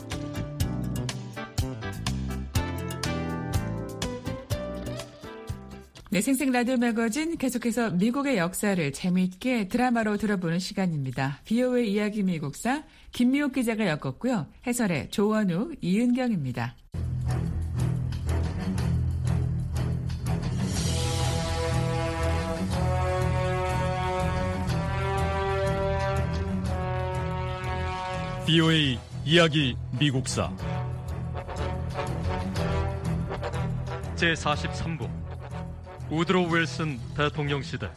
네, 생생 라디오 매거진 계속해서 미국의 역사를 재미있게 드라마로 들어보는 시간입니다. BO의 이야기 미국사 김미옥 기자가 엮었고요. 해설의 조원우, 이은경입니다. BO의 이야기 미국사 제43부 우드로 윌슨 대통령 시대.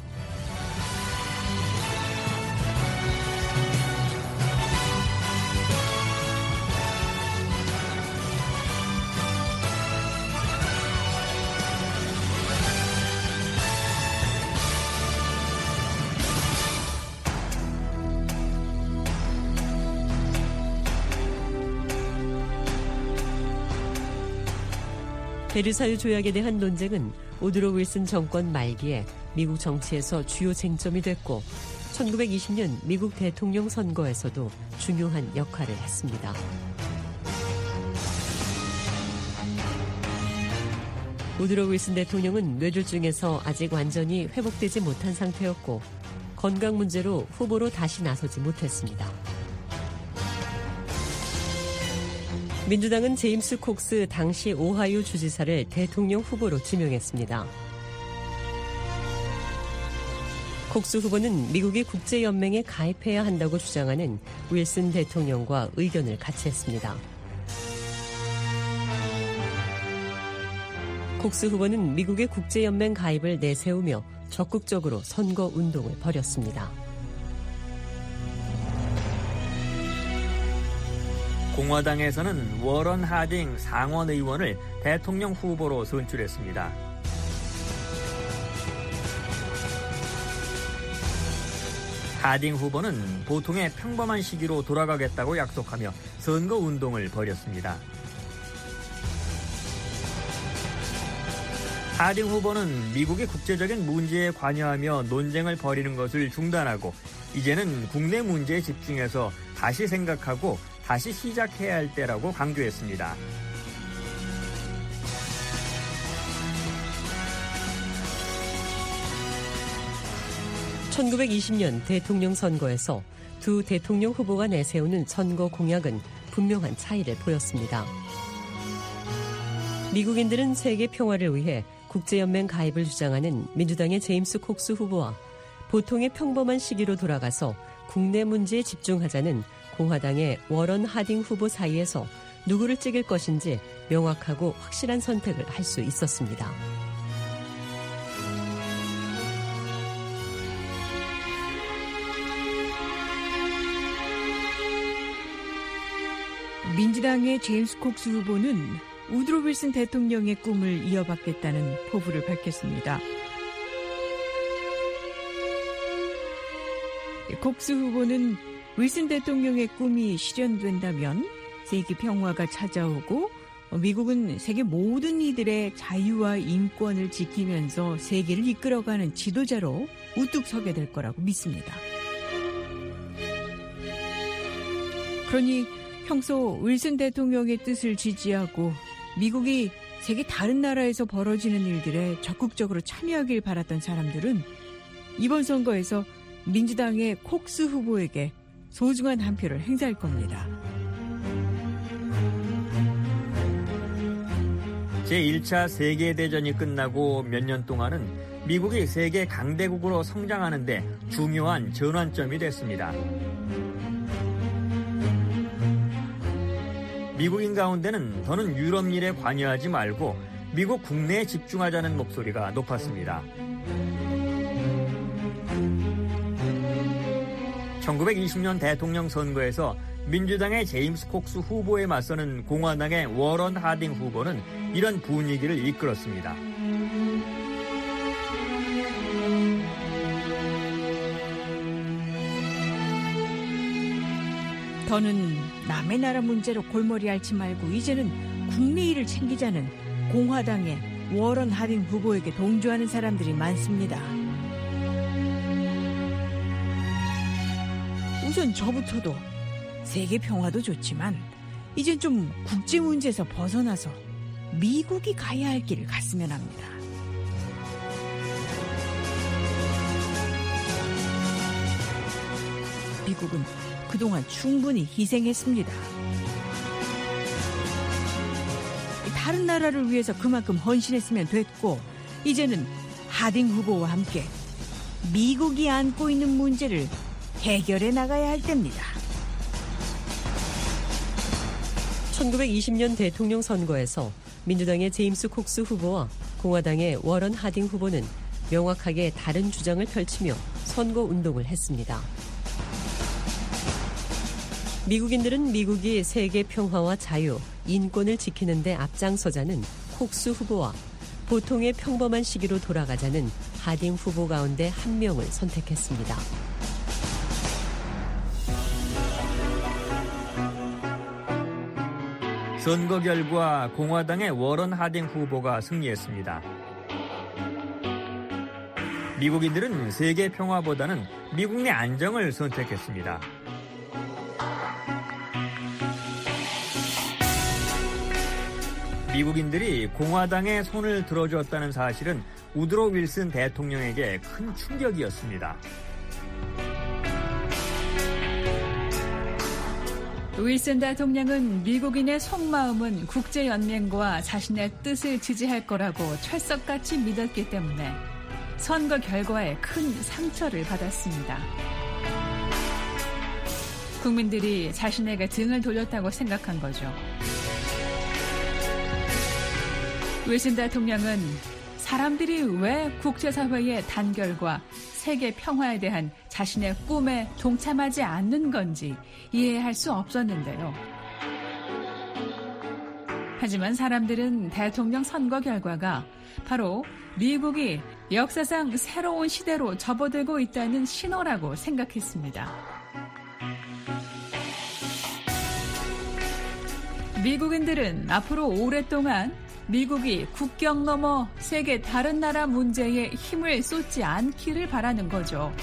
베르사유 조약에 대한 논쟁은 우드로 윌슨 정권 말기에 미국 정치에서 주요 쟁점이 됐고 1920년 미국 대통령 선거에서도 중요한 역할을 했습니다. 우드로 윌슨 대통령은 뇌졸중에서 아직 완전히 회복되지 못한 상태였고 건강 문제로 후보로 다시 나서지 못했습니다. 민주당은 제임스 콕스 당시 오하이오 주지사를 대통령 후보로 지명했습니다. 콕스 후보는 미국의 국제연맹에 가입해야 한다고 주장하는 윌슨 대통령과 의견을 같이 했습니다. 콕스 후보는 미국의 국제연맹 가입을 내세우며 적극적으로 선거 운동을 벌였습니다. 공화당에서는 워런 하딩 상원 의원을 대통령 후보로 선출했습니다. 하딩 후보는 보통의 평범한 시기로 돌아가겠다고 약속하며 선거 운동을 벌였습니다. 하딩 후보는 미국의 국제적인 문제에 관여하며 논쟁을 벌이는 것을 중단하고 이제는 국내 문제에 집중해서 다시 생각하고 다시 시작해야 할 때라고 강조했습니다. (1920년) 대통령 선거에서 두 대통령 후보가 내세우는 선거 공약은 분명한 차이를 보였습니다. 미국인들은 세계 평화를 위해 국제연맹 가입을 주장하는 민주당의 제임스 콕스 후보와 보통의 평범한 시기로 돌아가서 국내 문제에 집중하자는 공화당의 워런 하딩 후보 사이에서 누구를 찍을 것인지 명확하고 확실한 선택을 할 수 있었습니다. 민주당의 제임스 콕스 후보는 우드로 윌슨 대통령의 꿈을 이어받겠다는 포부를 밝혔습니다. 콕스 후보는 윌슨 대통령의 꿈이 실현된다면 세계 평화가 찾아오고 미국은 세계 모든 이들의 자유와 인권을 지키면서 세계를 이끌어가는 지도자로 우뚝 서게 될 거라고 믿습니다. 그러니 평소 윌슨 대통령의 뜻을 지지하고 미국이 세계 다른 나라에서 벌어지는 일들에 적극적으로 참여하길 바랐던 사람들은 이번 선거에서 민주당의 콕스 후보에게 소중한 한 표를 행사할 겁니다. 제1차 세계대전이 끝나고 몇 년 동안은 미국이 세계 강대국으로 성장하는 데 중요한 전환점이 됐습니다. 미국인 가운데는 더는 유럽 일에 관여하지 말고 미국 국내에 집중하자는 목소리가 높았습니다. 1920년 대통령 선거에서 민주당의 제임스 콕스 후보에 맞서는 공화당의 워런 하딩 후보는 이런 분위기를 이끌었습니다. 더는 남의 나라 문제로 골머리 앓지 말고 이제는 국내 일을 챙기자는 공화당의 워런 하딩 후보에게 동조하는 사람들이 많습니다. 우선 저부터도 세계 평화도 좋지만 이젠 좀 국제 문제에서 벗어나서 미국이 가야 할 길을 갔으면 합니다. 미국은 그동안 충분히 희생했습니다. 다른 나라를 위해서 그만큼 헌신했으면 됐고 이제는 하딩 후보와 함께 미국이 안고 있는 문제를 해결해 나가야 할 때입니다. 1920년 대통령 선거에서 민주당의 제임스 콕스 후보와 공화당의 워런 하딩 후보는 명확하게 다른 주장을 펼치며 선거 운동을 했습니다. 미국인들은 미국이 세계 평화와 자유, 인권을 지키는 데 앞장서자는 콕스 후보와 보통의 평범한 시기로 돌아가자는 하딩 후보 가운데 한 명을 선택했습니다. 선거 결과 공화당의 워런 하딩 후보가 승리했습니다. 미국인들은 세계 평화보다는 미국 내 안정을 선택했습니다. 미국인들이 공화당에 손을 들어주었다는 사실은 우드로 윌슨 대통령에게 큰 충격이었습니다. 윌슨 대통령은 미국인의 속마음은 국제연맹과 자신의 뜻을 지지할 거라고 철석같이 믿었기 때문에 선거 결과에 큰 상처를 받았습니다. 국민들이 자신에게 등을 돌렸다고 생각한 거죠. 윌슨 대통령은 사람들이 왜 국제사회의 단결과 세계 평화에 대한 자신의 꿈에 동참하지 않는 건지 이해할 수 없었는데요. 하지만 사람들은 대통령 선거 결과가 바로 미국이 역사상 새로운 시대로 접어들고 있다는 신호라고 생각했습니다. 미국인들은 앞으로 오랫동안 미국이 국경 넘어 세계 다른 나라 문제에 힘을 쏟지 않기를 바라는 거죠.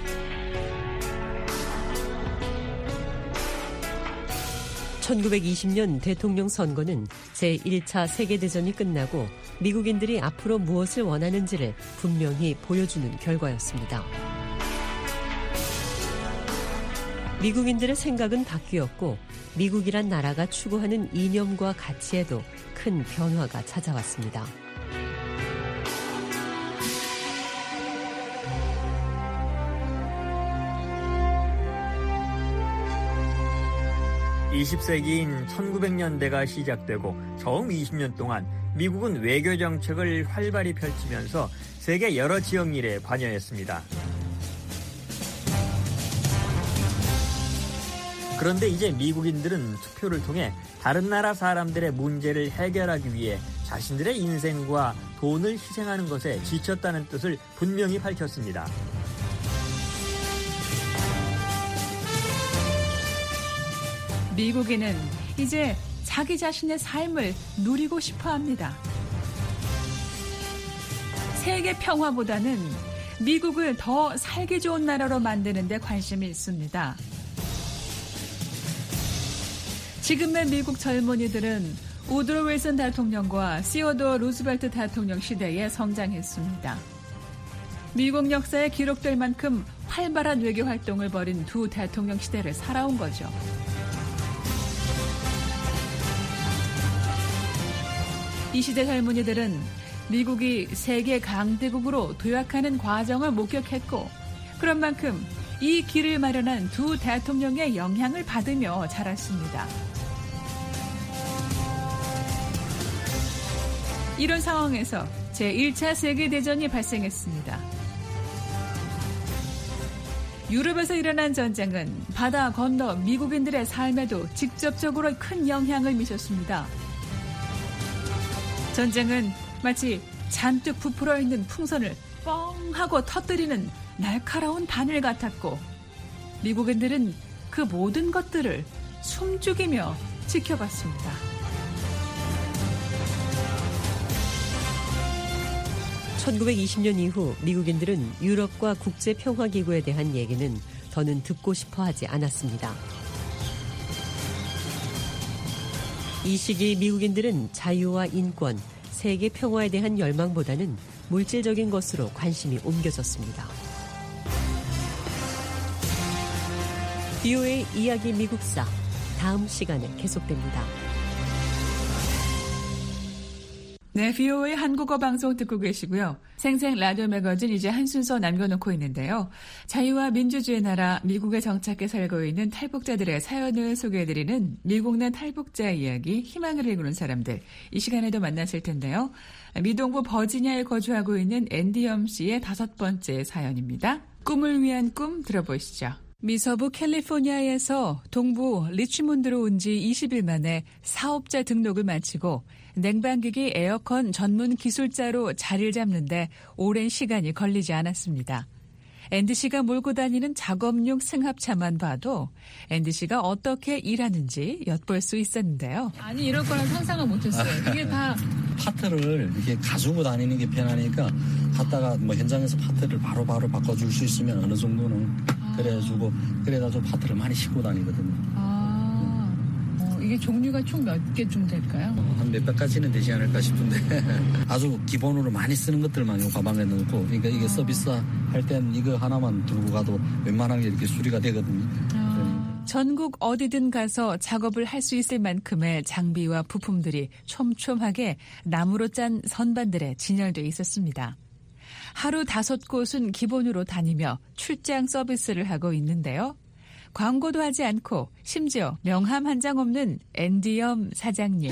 (1920년) 대통령 선거는 제1차 세계대전이 끝나고 미국인들이 앞으로 무엇을 원하는지를 분명히 보여주는 결과였습니다. 미국인들의 생각은 바뀌었고 미국이란 나라가 추구하는 이념과 가치에도 큰 변화가 찾아왔습니다. (20세기인) 1900년대가 시작되고 처음 20년 동안 미국은 외교 정책을 활발히 펼치면서 세계 여러 지역 일에 관여했습니다. 그런데 이제 미국인들은 투표를 통해 다른 나라 사람들의 문제를 해결하기 위해 자신들의 인생과 돈을 희생하는 것에 지쳤다는 뜻을 분명히 밝혔습니다. 미국인은 이제 자기 자신의 삶을 누리고 싶어 합니다. 세계 평화보다는 미국을 더 살기 좋은 나라로 만드는 데 관심이 있습니다. 지금의 미국 젊은이들은 우드로 윌슨 대통령과 시어도어 루즈벨트 대통령 시대에 성장했습니다. 미국 역사에 기록될 만큼 활발한 외교 활동을 벌인 두 대통령 시대를 살아온 거죠. 이 시대 젊은이들은 미국이 세계 강대국으로 도약하는 과정을 목격했고 그런 만큼 이 길을 마련한 두 대통령의 영향을 받으며 자랐습니다. 이런 상황에서 제1차 세계대전이 발생했습니다. 유럽에서 일어난 전쟁은 바다 건너 미국인들의 삶에도 직접적으로 큰 영향을 미쳤습니다. 전쟁은 마치 잔뜩 부풀어 있는 풍선을 뻥 하고 터뜨리는 날카로운 바늘 같았고 미국인들은 그 모든 것들을 숨죽이며 지켜봤습니다. (1920년) 이후 미국인들은 유럽과 국제평화기구에 대한 얘기는 더는 듣고 싶어 하지 않았습니다. 이 시기 미국인들은 자유와 인권, 세계 평화에 대한 열망보다는 물질적인 것으로 관심이 옮겨졌습니다. VOA 이야기 미국사, 다음 시간에 계속됩니다. 네, VOA 한국어 방송 듣고 계시고요. 생생 라디오 매거진 이제 한 순서 남겨놓고 있는데요. 자유와 민주주의 나라 미국에 정착해 살고 있는 탈북자들의 사연을 소개해드리는 미국 내 탈북자 이야기, 희망을 일구는 사람들. 이 시간에도 만나실 텐데요. 미동부 버지니아에 거주하고 있는 앤디엄 씨의 5번째 사연입니다. 꿈을 위한 꿈 들어보시죠. 미서부 캘리포니아에서 동부 리치몬드로 온 지 20일 만에 사업자 등록을 마치고 냉방기기 에어컨 전문 기술자로 자리를 잡는데 오랜 시간이 걸리지 않았습니다. 앤디 씨가 몰고 다니는 작업용 승합차만 봐도 앤디 씨가 어떻게 일하는지 엿볼 수 있었는데요. 아니 이럴 거란 상상을 못했어요. 이게 다 파트를 이렇게 가지고 다니는 게 편하니까 갔다가 뭐 현장에서 파트를 바로바로 바꿔줄 수 있으면 어느 정도는 그래가지고 그래가지고 파트를 많이 싣고 다니거든요. 이게 종류가 총 몇 개쯤 될까요? 한 몇백 가지는 되지 않을까 싶은데 아주 기본으로 많이 쓰는 것들만 이 가방에 넣고 그러니까 이게 서비스 할 땐 이거 하나만 들고 가도 웬만한 게 이렇게 수리가 되거든요. 전국 어디든 가서 작업을 할 수 있을 만큼의 장비와 부품들이 촘촘하게 나무로 짠 선반들에 진열돼 있었습니다. 하루 5곳은 기본으로 다니며 출장 서비스를 하고 있는데요. 광고도 하지 않고 심지어 명함 한 장 없는 앤디엄 사장님.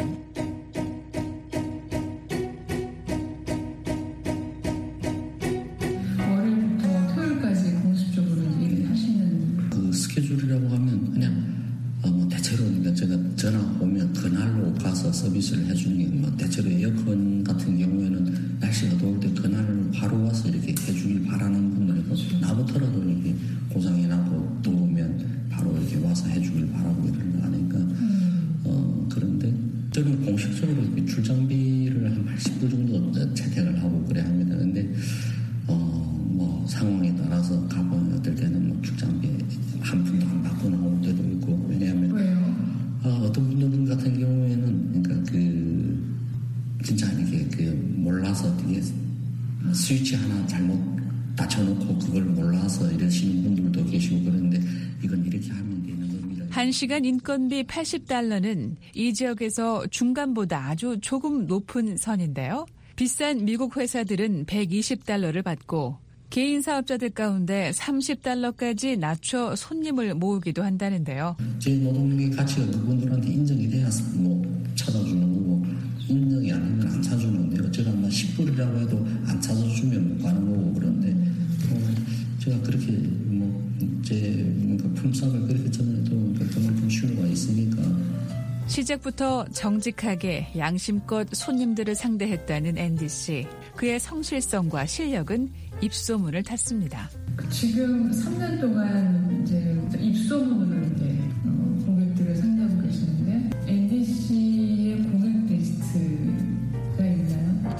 월요일부터 토요일까지 공식적으로 일을 하시는 그 스케줄이라고 하면 그냥 뭐 대체로 그러니까 제가 전화 오면 그날로 가서 서비스를 해주는 게 뭐 대체로 에어컨 같은 경우에는 날씨가 더울 때 그날로 바로 와서 이렇게 해주길 바라는 분들이고 나부터라도 이렇게 고장이 나고 또 오면 바로 이렇게 와서 해주길 바라고 이런 거 하니까 그런데 저는 공식적으로 출장비를 한 80불 정도 채택을 하고 그래 합니다. 근데 뭐 상황에 따라서 가보면 어떨 때는 뭐 출장비 한 푼도 안 받고 나올 때도 있고 왜냐하면 어떤 분들 같은 경우에는 그러니까 진짜 이렇게 몰라서 되게 스위치 하나 잘못 낮춰놓고 그걸 몰라서 이러시는 분들도 계시고 그런데 이건 이렇게 하면 되는 겁니다. 1시간 인건비 $80는 이 지역에서 중간보다 아주 조금 높은 선인데요. 비싼 미국 회사들은 $120를 받고 개인 사업자들 가운데 $30까지 낮춰 손님을 모으기도 한다는데요. 제 노동력의 가치가 그분들한테 인정이 돼야 뭐 찾아주는 거고 인정이 아니면 안 찾아주는데 어쩌면 10불이라고 해도 안 찾아주면 못 가는 거고 그런데 제가 그렇게 제 품삯을 그렇게 전해도 그만큼 수요가 있으니까. 시작부터 정직하게 양심껏 손님들을 상대했다는 앤디 씨. 그의 성실성과 실력은 입소문을 탔습니다. 지금 3년 동안 이제 입소문으로 이제 고객들을 상대하고 계시는데 앤디 씨의 고객 리스트가 있나요?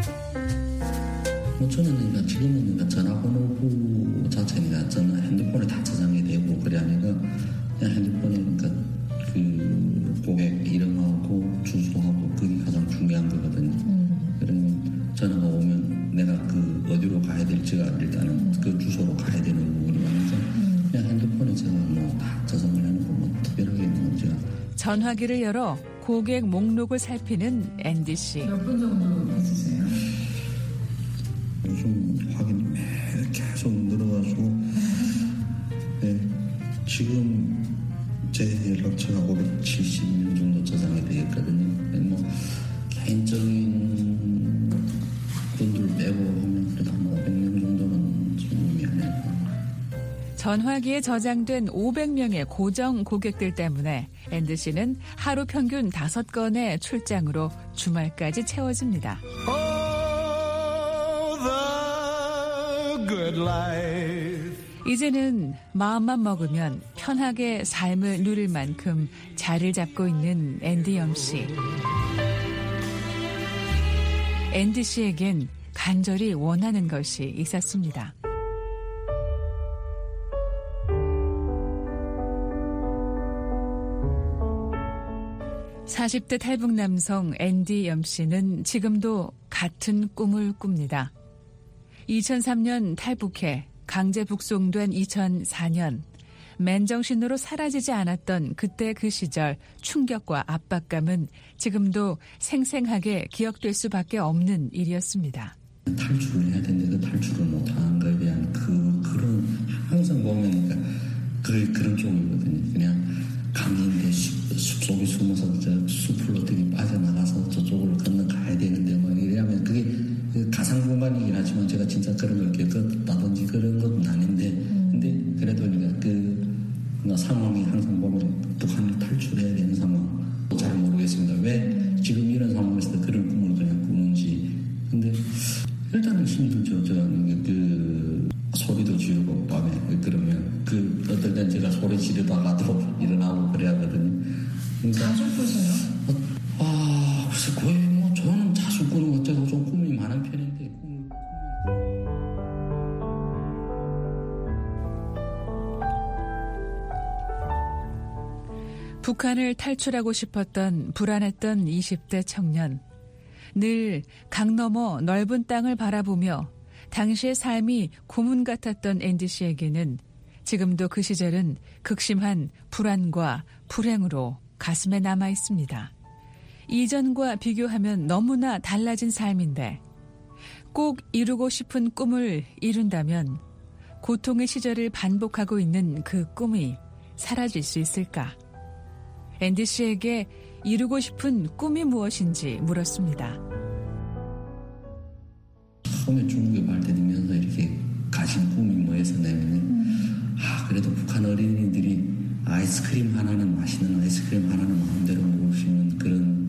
저는 그러니까 지금은 그러니까 전화번호 자체가 저는 핸드폰에 다 저장이 되고 그러니까 그냥 핸드폰에 그러니까 그 고객 이름하고 주소하고 그게 가장 중요한 거거든요. 그러면 전화가 오면 내가 그 어디로 가야 될지가 일단은 그 주소로 가야 되는 부분이 많아서 그냥 핸드폰에 제가 뭐 다 저장을 해놓고 뭐 특별하게 뭐 제가 전화기를 열어 고객 목록을 살피는 앤디 씨. 몇 분 정도 있으세요? 요즘 확인이 매일 계속 늘어가지고 지금 제 연락처가 570명 정도 저장이 되겠거든요. 뭐 개인적인 분들 빼고 하면 그래도 한 500명 정도는 지금 이미 아닐까. 전화기에 저장된 500명의 고정 고객들 때문에 앤디 씨는 하루 평균 5건의 출장으로 주말까지 채워집니다. 이제는 마음만 먹으면 편하게 삶을 누릴 만큼 자리를 잡고 있는 앤디엄 씨. 앤디 씨에겐 간절히 원하는 것이 있었습니다. 40대 탈북 남성 앤디 염 씨는 지금도 같은 꿈을 꿉니다. 2003년 탈북해 강제 북송된 2004년 맨정신으로 사라지지 않았던 그때 그 시절 충격과 압박감은 지금도 생생하게 기억될 수밖에 없는 일이었습니다. 탈출을 해야 되는데 그 탈출을 못하는 거에 대한 그런 항상 보면 그런 쪽이거든요. 그냥 강인데 숲속에 숨어서 저 숲을 어떻게 빠져나가서 저쪽으로 건너가야 되는데 뭐 이래야면 그게 가상공간이긴 하지만 제가 진짜 그런 걸 겪었다든지 그런 건 아닌데 근데 그래도 그 상황이 항상 보면 북한을 탈출해야 되는 상황 잘 모르겠습니다. 왜 지금 이런 상황에서 그런 꿈을 그냥 꾸는지. 근데 일단은 힘들죠. 저는 그 소리도 지르고 밤에 그러면 어떨 땐 제가 소리 지르다가도 일어나고 그래야 하거든요. 그러니까 자주 꾸세요? 글쎄 거의 뭐 저는 자주 꾸는 것 제가 좀 꿈이 많은 편인데. 북한을 탈출하고 싶었던 불안했던 20대 청년. 늘 강 너머 넓은 땅을 바라보며 당시의 삶이 고문 같았던 앤디 씨에게는 지금도 그 시절은 극심한 불안과 불행으로 가슴에 남아 있습니다. 이전과 비교하면 너무나 달라진 삶인데 꼭 이루고 싶은 꿈을 이룬다면 고통의 시절을 반복하고 있는 그 꿈이 사라질 수 있을까? 앤디 씨에게 이루고 싶은 꿈이 무엇인지 물었습니다. 처음에 중국에 발대되면서 이렇게 가진 꿈이 뭐였었냐면 그래도 북한 어린이들이 아이스크림 하나는 맛있는 아이스크림 하나는 마음대로 먹을 수 있는 그런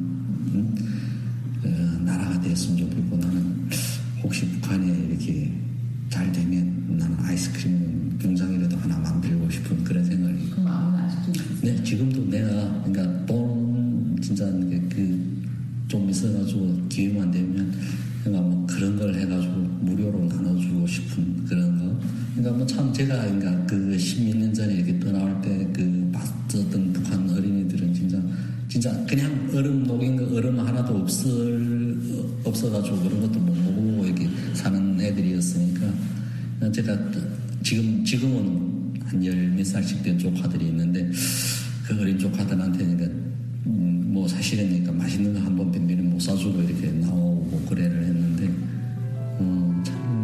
나라가 되었으면 좋겠고 나는 혹시 북한에 이렇게 잘 되면 나는 아이스크림 공장이라도 하나 만들고 싶은 그런 생각이. 그 마음은 아직도 있어요? 네, 지금도 내가 그러니까 돈 진짜 좀 있어가지고 기회만 되면 그러니까 뭐 그런 걸 해가지고 무료로 나눠주고 싶은 그런 거. 그러니까 뭐 참 제가 그러니까 그 10몇 전에 이렇게 떠나올 때 봤었던 북한 어린이들은 진짜 그냥 얼음 녹인 거 얼음 하나도 없어가지고 그런 것도 못 먹고 이렇게 사는 애들이었으니까 제가 지금은 한 10몇 살씩 된 조카들이 있는데 그 어린 조카들한테는 뭐 사실은 그러니까 맛있는 거 한 번 빈비는 못 사주고 이렇게 나오고 그래를 했는데 참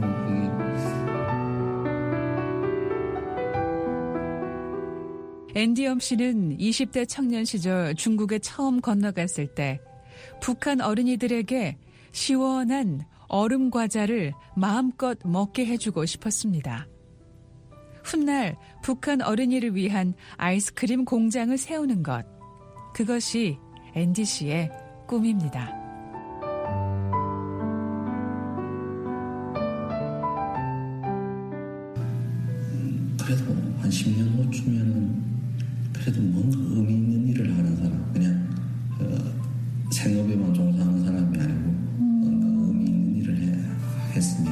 앤디 염 씨는 20대 청년 시절 중국에 처음 건너갔을 때 북한 어린이들에게 시원한 얼음 과자를 마음껏 먹게 해주고 싶었습니다. 훗날 북한 어린이를 위한 아이스크림 공장을 세우는 것, 그것이 앤디 씨의 꿈입니다. 그래도 한 10년 후쯤에는 그래도 뭔가 의미 있는 일을 하는 사람, 그냥 생업에만 종사하는 사람이 아니고 뭔가 의미 있는 일을 했으면.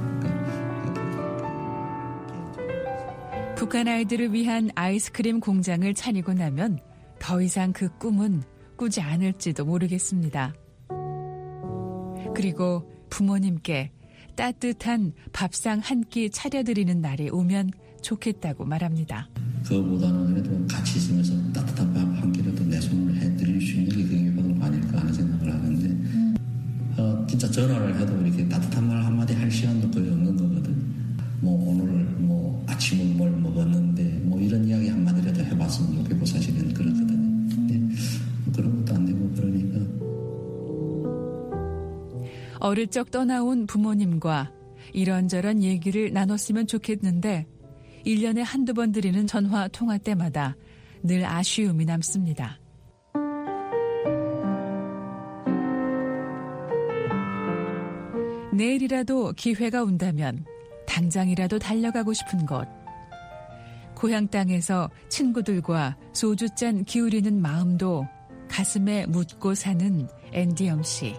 북한 아이들을 위한 아이스크림 공장을 차리고 나면 더 이상 그 꿈은 꾸지 않을지도 모르겠습니다. 그리고 부모님께 따뜻한 밥상 한 끼 차려드리는 날이 오면 좋겠다고 말합니다. 그거보다는 그래도 같이 있으면서 따뜻한 밥 한 끼라도 내 손으로 해드릴 수 있는 게 그게 바로 아닐까 하는 생각을 하는데 진짜 전화를 해도 이렇게 따뜻한 말 한마디 할 시간도 거의 없는 거거든. 뭐 오늘 뭐 아침을 뭘 먹었는데 뭐 이런 이야기 한마디라도 해봤으면 좋겠고 사실은 그렇거든요. 근데 그런 것도 안 되고 그러니까 어릴 적 떠나온 부모님과 이런저런 얘기를 나눴으면 좋겠는데 1년에 한두 번 드리는 전화 통화 때마다 늘 아쉬움이 남습니다. 내일이라도 기회가 온다면 당장이라도 달려가고 싶은 곳. 고향 땅에서 친구들과 소주잔 기울이는 마음도 가슴에 묻고 사는 앤디 염 씨.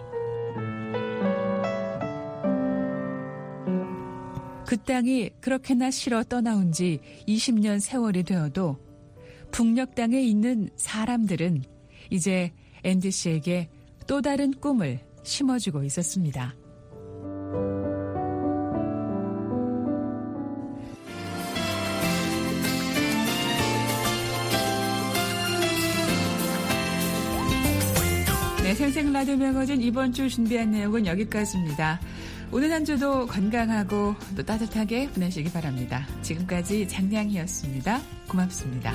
그 땅이 그렇게나 싫어 떠나온 지 20년 세월이 되어도 북녘 땅에 있는 사람들은 이제 앤디 씨에게 또 다른 꿈을 심어주고 있었습니다. 네, 생생 라디오 매거진 이번 주 준비한 내용은 여기까지입니다. 오늘 한 주도 건강하고 또 따뜻하게 보내시기 바랍니다. 지금까지 장량희였습니다. 고맙습니다.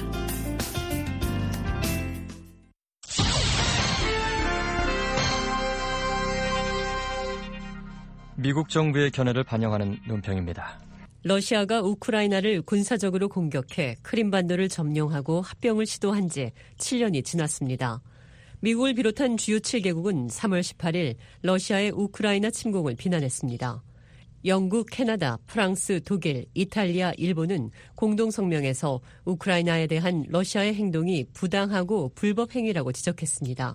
미국 정부의 견해를 반영하는 논평입니다. 러시아가 우크라이나를 군사적으로 공격해 크림반도를 점령하고 합병을 시도한 지 7년이 지났습니다. 미국을 비롯한 주요 7개국은 3월 18일 러시아의 우크라이나 침공을 비난했습니다. 영국, 캐나다, 프랑스, 독일, 이탈리아, 일본은 공동성명에서 우크라이나에 대한 러시아의 행동이 부당하고 불법 행위라고 지적했습니다.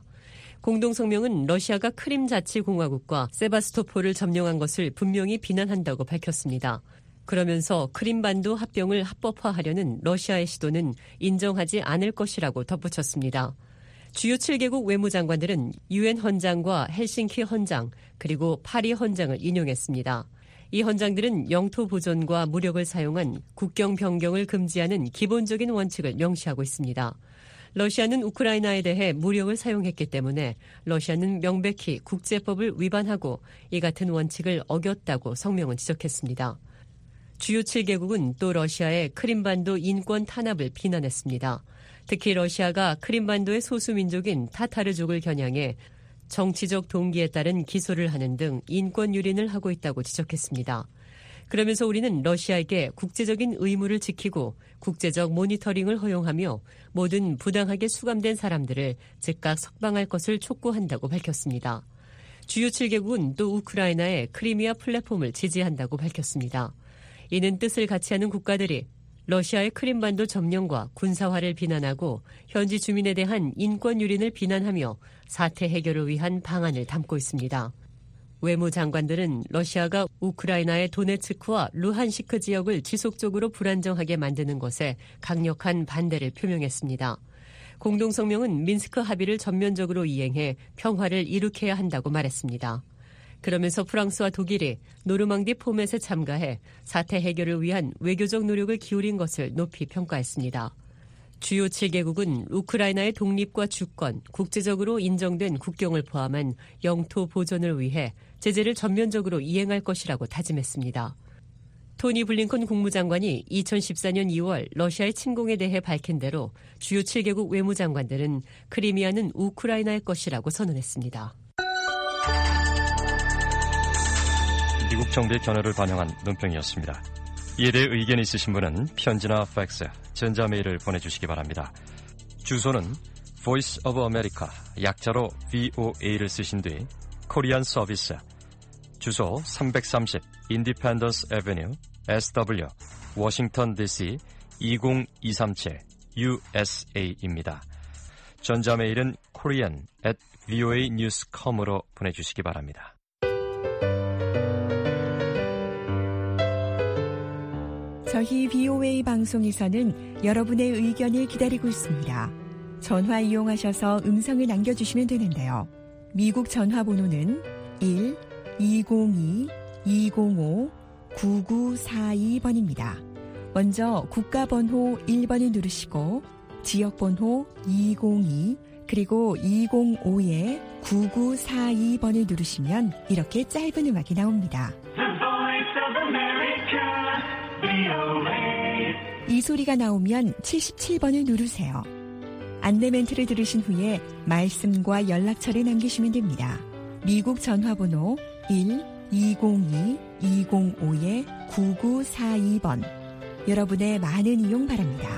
공동성명은 러시아가 크림 자치공화국과 세바스토폴을 점령한 것을 분명히 비난한다고 밝혔습니다. 그러면서 크림반도 합병을 합법화하려는 러시아의 시도는 인정하지 않을 것이라고 덧붙였습니다. 주요 7개국 외무장관들은 유엔 헌장과 헬싱키 헌장 그리고 파리 헌장을 인용했습니다. 이 헌장들은 영토 보존과 무력을 사용한 국경 변경을 금지하는 기본적인 원칙을 명시하고 있습니다. 러시아는 우크라이나에 대해 무력을 사용했기 때문에 러시아는 명백히 국제법을 위반하고 이 같은 원칙을 어겼다고 성명은 지적했습니다. 주요 7개국은 또 러시아의 크림반도 인권 탄압을 비난했습니다. 특히 러시아가 크림반도의 소수민족인 타타르족을 겨냥해 정치적 동기에 따른 기소를 하는 등 인권 유린을 하고 있다고 지적했습니다. 그러면서 우리는 러시아에게 국제적인 의무를 지키고 국제적 모니터링을 허용하며 모든 부당하게 수감된 사람들을 즉각 석방할 것을 촉구한다고 밝혔습니다. 주요 7개국은 또 우크라이나의 크리미아 플랫폼을 지지한다고 밝혔습니다. 이는 뜻을 같이 하는 국가들이 러시아의 크림반도 점령과 군사화를 비난하고 현지 주민에 대한 인권 유린을 비난하며 사태 해결을 위한 방안을 담고 있습니다. 외무장관들은 러시아가 우크라이나의 도네츠크와 루한시크 지역을 지속적으로 불안정하게 만드는 것에 강력한 반대를 표명했습니다. 공동성명은 민스크 합의를 전면적으로 이행해 평화를 이룩해야 한다고 말했습니다. 그러면서 프랑스와 독일이 노르망디 포맷에 참가해 사태 해결을 위한 외교적 노력을 기울인 것을 높이 평가했습니다. 주요 7개국은 우크라이나의 독립과 주권, 국제적으로 인정된 국경을 포함한 영토 보존을 위해 제재를 전면적으로 이행할 것이라고 다짐했습니다. 토니 블링컨 국무장관이 2014년 2월 러시아의 침공에 대해 밝힌 대로 주요 7개국 외무장관들은 크리미아는 우크라이나의 것이라고 선언했습니다. 미국 정부의 견해를 반영한 논평이었습니다. 이에 대해 의견이 있으신 분은 편지나 팩스, 전자메일을 보내주시기 바랍니다. 주소는 Voice of America, 약자로 VOA를 쓰신 뒤 코리안 서비스, 주소 330 Independence Avenue, SW, 워싱턴 DC 20237 USA입니다. 전자메일은 korean@voanews.com으로 보내주시기 바랍니다. 저희 BOA 방송에서는 여러분의 의견을 기다리고 있습니다. 전화 이용하셔서 음성을 남겨주시면 되는데요. 미국 전화번호는 1-202-205-9942번입니다. 먼저 국가번호 1번을 누르시고 지역번호 202 그리고 205-9942번을 누르시면 이렇게 짧은 음악이 나옵니다. 이 소리가 나오면 77번을 누르세요. 안내 멘트를 들으신 후에 말씀과 연락처를 남기시면 됩니다. 미국 전화번호 1-202-205-9942번. 여러분의 많은 이용 바랍니다.